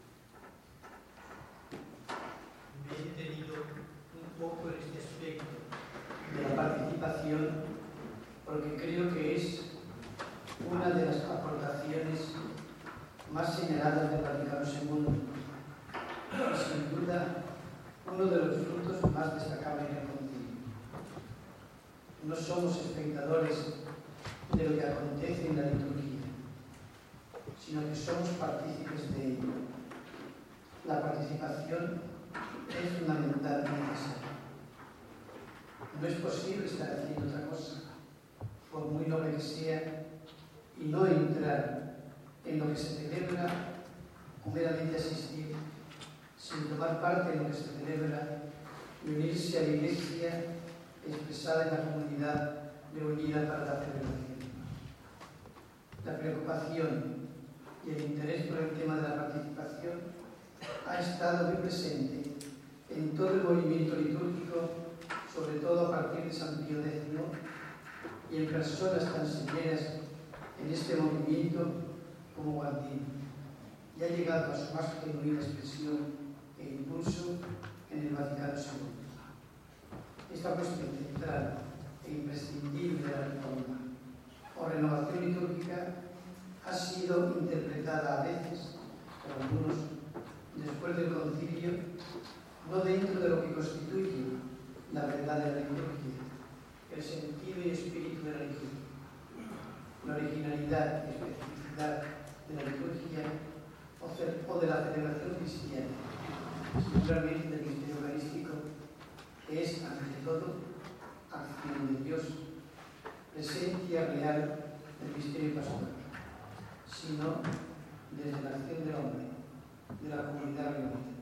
He tenido un poco este aspecto de la participación porque creo que es una de las aportaciones más señaladas del Vaticano II y sin duda uno de los frutos más destacables del concilio. No somos espectadores de lo que acontece en la liturgia, sino que somos partícipes de ello. La participación es fundamental y necesaria. No es posible estar haciendo otra cosa, por muy noble que sea, y no entrar en lo que se celebra o meramente asistir, sin tomar parte en lo que se celebra y unirse a la Iglesia expresada en la comunidad reunida para la celebración. La preocupación y el interés por el tema de la participación ha estado muy presente en todo el movimiento litúrgico, sobre todo a partir de San Pío X, y en personas tan señeras en este movimiento como Gualdini, y ha llegado a su más genuina expresión e impulso en el Vaticano II. Esta cuestión central e imprescindible de la reforma o renovación litúrgica ha sido interpretada a veces por algunos después del concilio no dentro de lo que constituye la verdad de la liturgia, el sentido y espíritu de la liturgia, la originalidad y especificidad de la liturgia o de la celebración cristiana, singularmente del misterio eucarístico, que es ante todo acción de Dios, presencia real del misterio pastoral, sino desde la acción del hombre, de la comunidad reunida.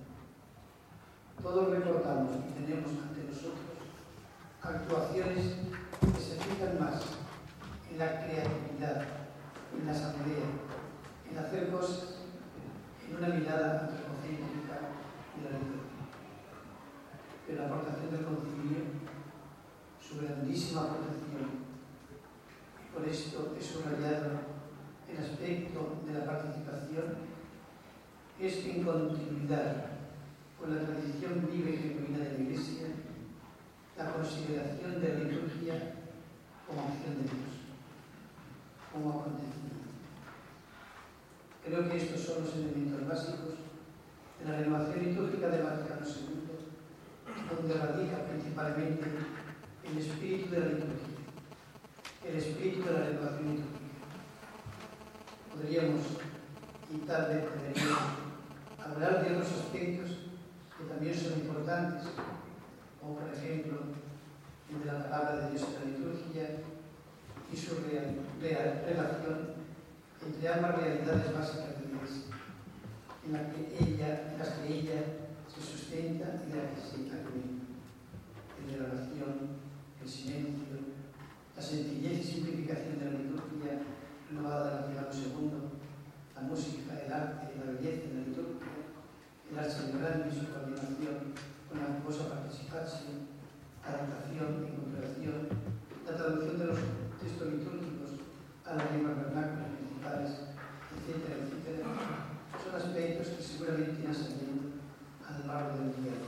Todos recordamos y tenemos ante nosotros actuaciones que se fijan más en la creatividad, en la asamblea, en hacer cosas, en una mirada antropocéntrica de la liturgia. Pero la aportación del concilio, su grandísima aportación, y por esto he subrayado el aspecto de la participación, es que en continuidad con la tradición viva y genuina de la Iglesia, la consideración de la liturgia como acción de Dios, como acontecimiento. Creo que estos son los elementos básicos de la renovación litúrgica del Vaticano II, donde radica principalmente el espíritu de la liturgia, el espíritu de la renovación litúrgica. Podríamos, y tal vez deberíamos, hablar de otros aspectos que también son importantes, como por ejemplo el de la palabra de Dios en la liturgia y su relación entre ambas realidades básicas de la Iglesia, en las que ella se sustenta y de la que se alimenta. El de la oración, el silencio, la sencillez y simplificación de la liturgia renovada del Vaticano II, la música, el arte, la belleza de la liturgia, el arcelebrando y su coordinación con la cosa participatio, adaptación, incorporación, la traducción de los textos litúrgicos a las lenguas vernáculas principales, etcétera, etcétera, son aspectos que seguramente irán saliendo a lo largo del día.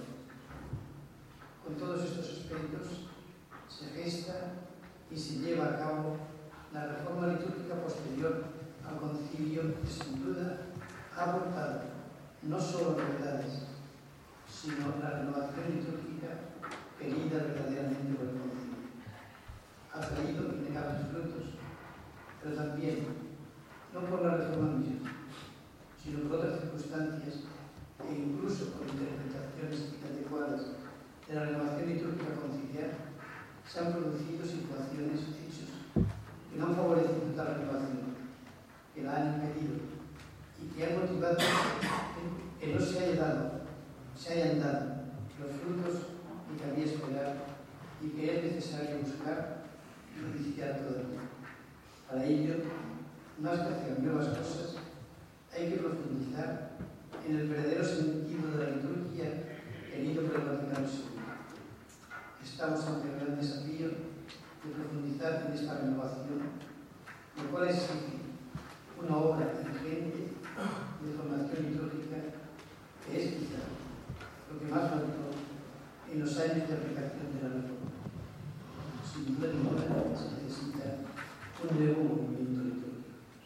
Con todos estos aspectos se gesta y se lleva a cabo la reforma litúrgica posterior al concilio, que sin duda ha aportado no solo novedades, sino la renovación litúrgica querida verdaderamente por el concilio. Ha traído innegables frutos, pero también, no por la reforma misma, sino por otras circunstancias e incluso por interpretaciones inadecuadas de la renovación litúrgica conciliar, se han producido situaciones, hechos, que no han favorecido tal renovación, que la han impedido y que han motivado que no se hayan dado los frutos que cabía esperar y que es necesario buscar y felicitar todavía. Para ello, más que hacer nuevas cosas, hay que profundizar en el verdadero sentido de la liturgia querido por el Vaticano II. Estamos ante el gran desafío de profundizar en esta renovación, lo cual exige una obra ingente de formación litúrgica que es quizá lo que más faltó en los años de aplicación de la reforma. Sin duda ninguna se necesita un nuevo movimiento litúrgico.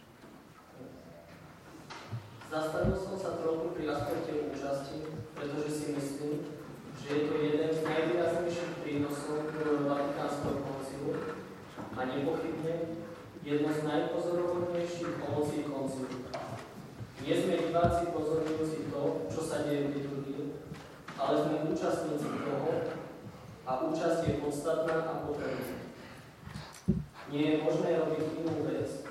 Zastavil som sa trochu pri aspekte účasti, pretože si myslím, že je to jeden z najvýraznejších prínosov Vatikánskeho koncilu a nepochybne jedno z najpozorovodnejších ovocí koncilu. Nie sme diváci pozorujúci to, čo sa deje v liturgii, ale sme účastníci toho a účasť je podstatná a potrebná. Nie je možné robiť inú vec,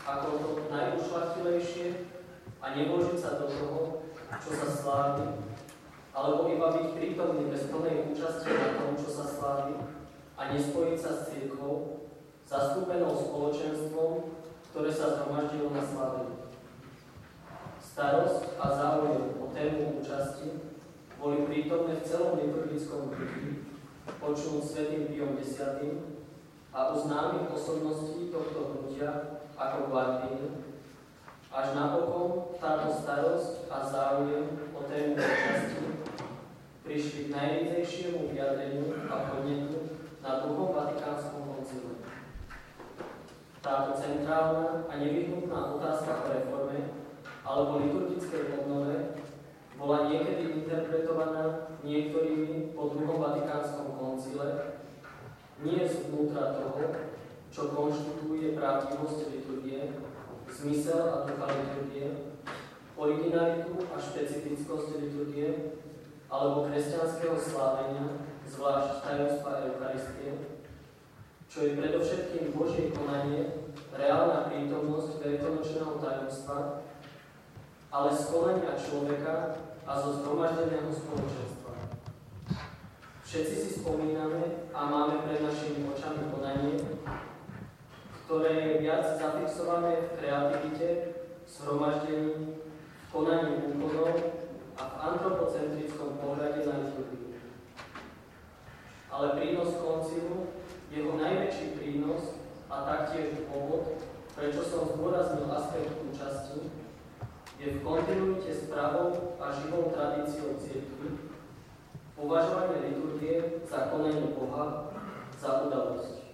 ako to najušľachtilejšie a nevložiť sa do toho, čo sa slávi, alebo iba byť prítomný bez plnej účasti na tom, čo sa slávi a nespojiť sa s cirkvou, zastúpenou spoločenstvom, ktoré sa zhromaždilo na slávení. Starosť a záujem o tému účasti boli prítomné v celom liturgickom hnutie, počnúť svätým Piom X a u známych osobností tohto hnutia ako Guardini, až napokon táto starosť a záujem o tému účasti prišli k najvícejšiemu vyjadreniu a podnetu na Druhom Vatikánskom koncile. Táto centrálna a nevyhnutná otázka o reforme alebo liturgickej obnove bola niekedy interpretovaná niektorými po Druhom Vatikánskom koncile nie zvnútra toho, čo konštituje pravdivosť liturgie, zmysel a ducha liturgie, originalitu a špecifickosť liturgie alebo kresťanského slávenia, zvlášť tajomstva Eucharistie, čo je predovšetkým Božie konanie, reálna prítomnosť veľkonočného tajomstva, ale z konania človeka a zo zhromaždeného spoločenstva. Všetci si spomíname a máme pred našimi očami konanie, ktoré je viac zafixované v kreativite, zhromaždení, v konaní úkonov a v antropocentrickom pohľade na liturgiu. Ale prínos koncilu, jeho najväčší prínos a taktiež dôvod, prečo som zdôraznil aspekt účasti, je v kontinuite s pravou a živou tradíciou cirkvi, považovanie liturgie za konanie Boha, za udalosť.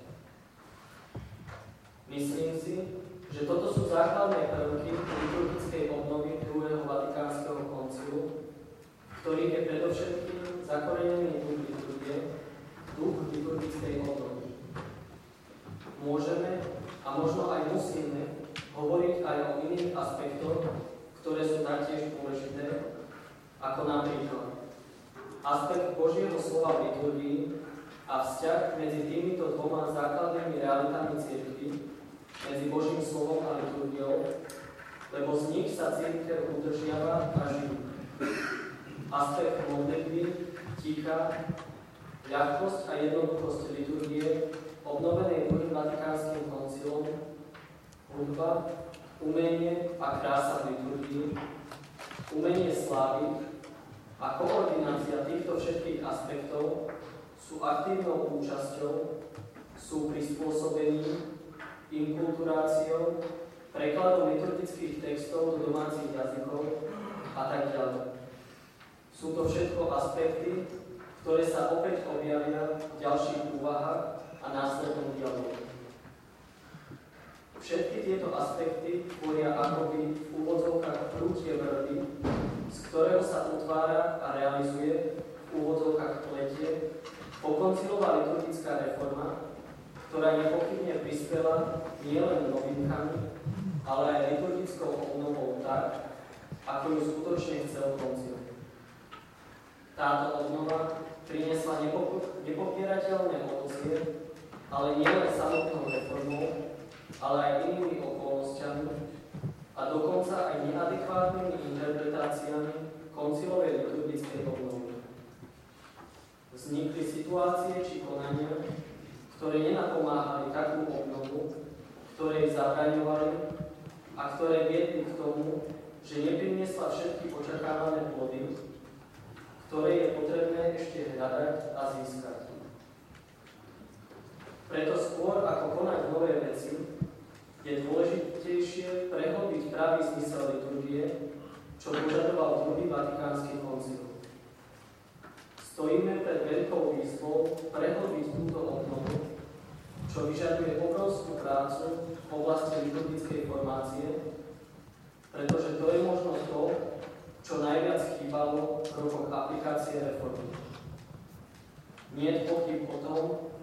Myslím si, že toto sú základné prvky liturgickej obnovy Druhého Vatikánskeho koncilu, ktorý je predovšetkým zakorenený duch liturgie, duch liturgickej obnovy. Môžeme a možno aj musíme hovoriť aj o iných aspektoch, ktoré sú taktiež dôležité, ako napríklad aspekt Božieho slova v liturgii a vzťah medzi týmito dvoma základnými realitami cirkvi, medzi Božím slovom a liturgiou, lebo z nich sa cirkev udržiava a živí. Aspekt modlitby, ticha, ľahkosť a jednoduchosť liturgie, obnovenej Druhým Vatikánskym koncilom, hudba, umenie a krása v liturgii, umenie slávy a koordinácia týchto všetkých aspektov sú aktívnou účasťou, sú prispôsobením, inkulturáciou, prekladom liturgických textov do domácich jazykov a tak ďalej. Sú to všetko aspekty, ktoré sa opäť objavia v ďalších úvahách a následnom dialogu. Všetky tieto aspekty tvoria akoby v úvodzovkách prútie vrby, z ktorého sa utvára a realizuje v úvodzovkách pletie pokoncilová liturgická reforma, ktorá nepochybne prispela nielen novinkami, ale aj liturgickou obnovou tak, ako ju skutočne chcel koncil. Táto obnova priniesla nepopierateľné ovocie, ale nielen samotnou reformou, ale aj inými okolnostiami a dokonca aj neadekvátnymi interpretáciami koncilovej liturgickej obnovy. Vznikli situácie či konania, ktoré nenapomáhali takú obnovu, ktoré jej zabraňovali a ktoré viedli k tomu, že nepriniesla všetky očakávané plody, ktoré je potrebné ešte hľadať a získať. Preto skôr ako konať nové veci, je dôležitejšie prehlbiť pravý zmysel liturgie, čo požadoval Druhý Vatikánsky koncil. Stojíme pred veľkou výzvou prehlbiť túto obnovu, čo vyžaduje obrovskú prácu v oblasti liturgickej formácie, pretože to je možno to, čo najviac chýbalo v rokoch aplikácie reformy. Nie je pochyb o tom,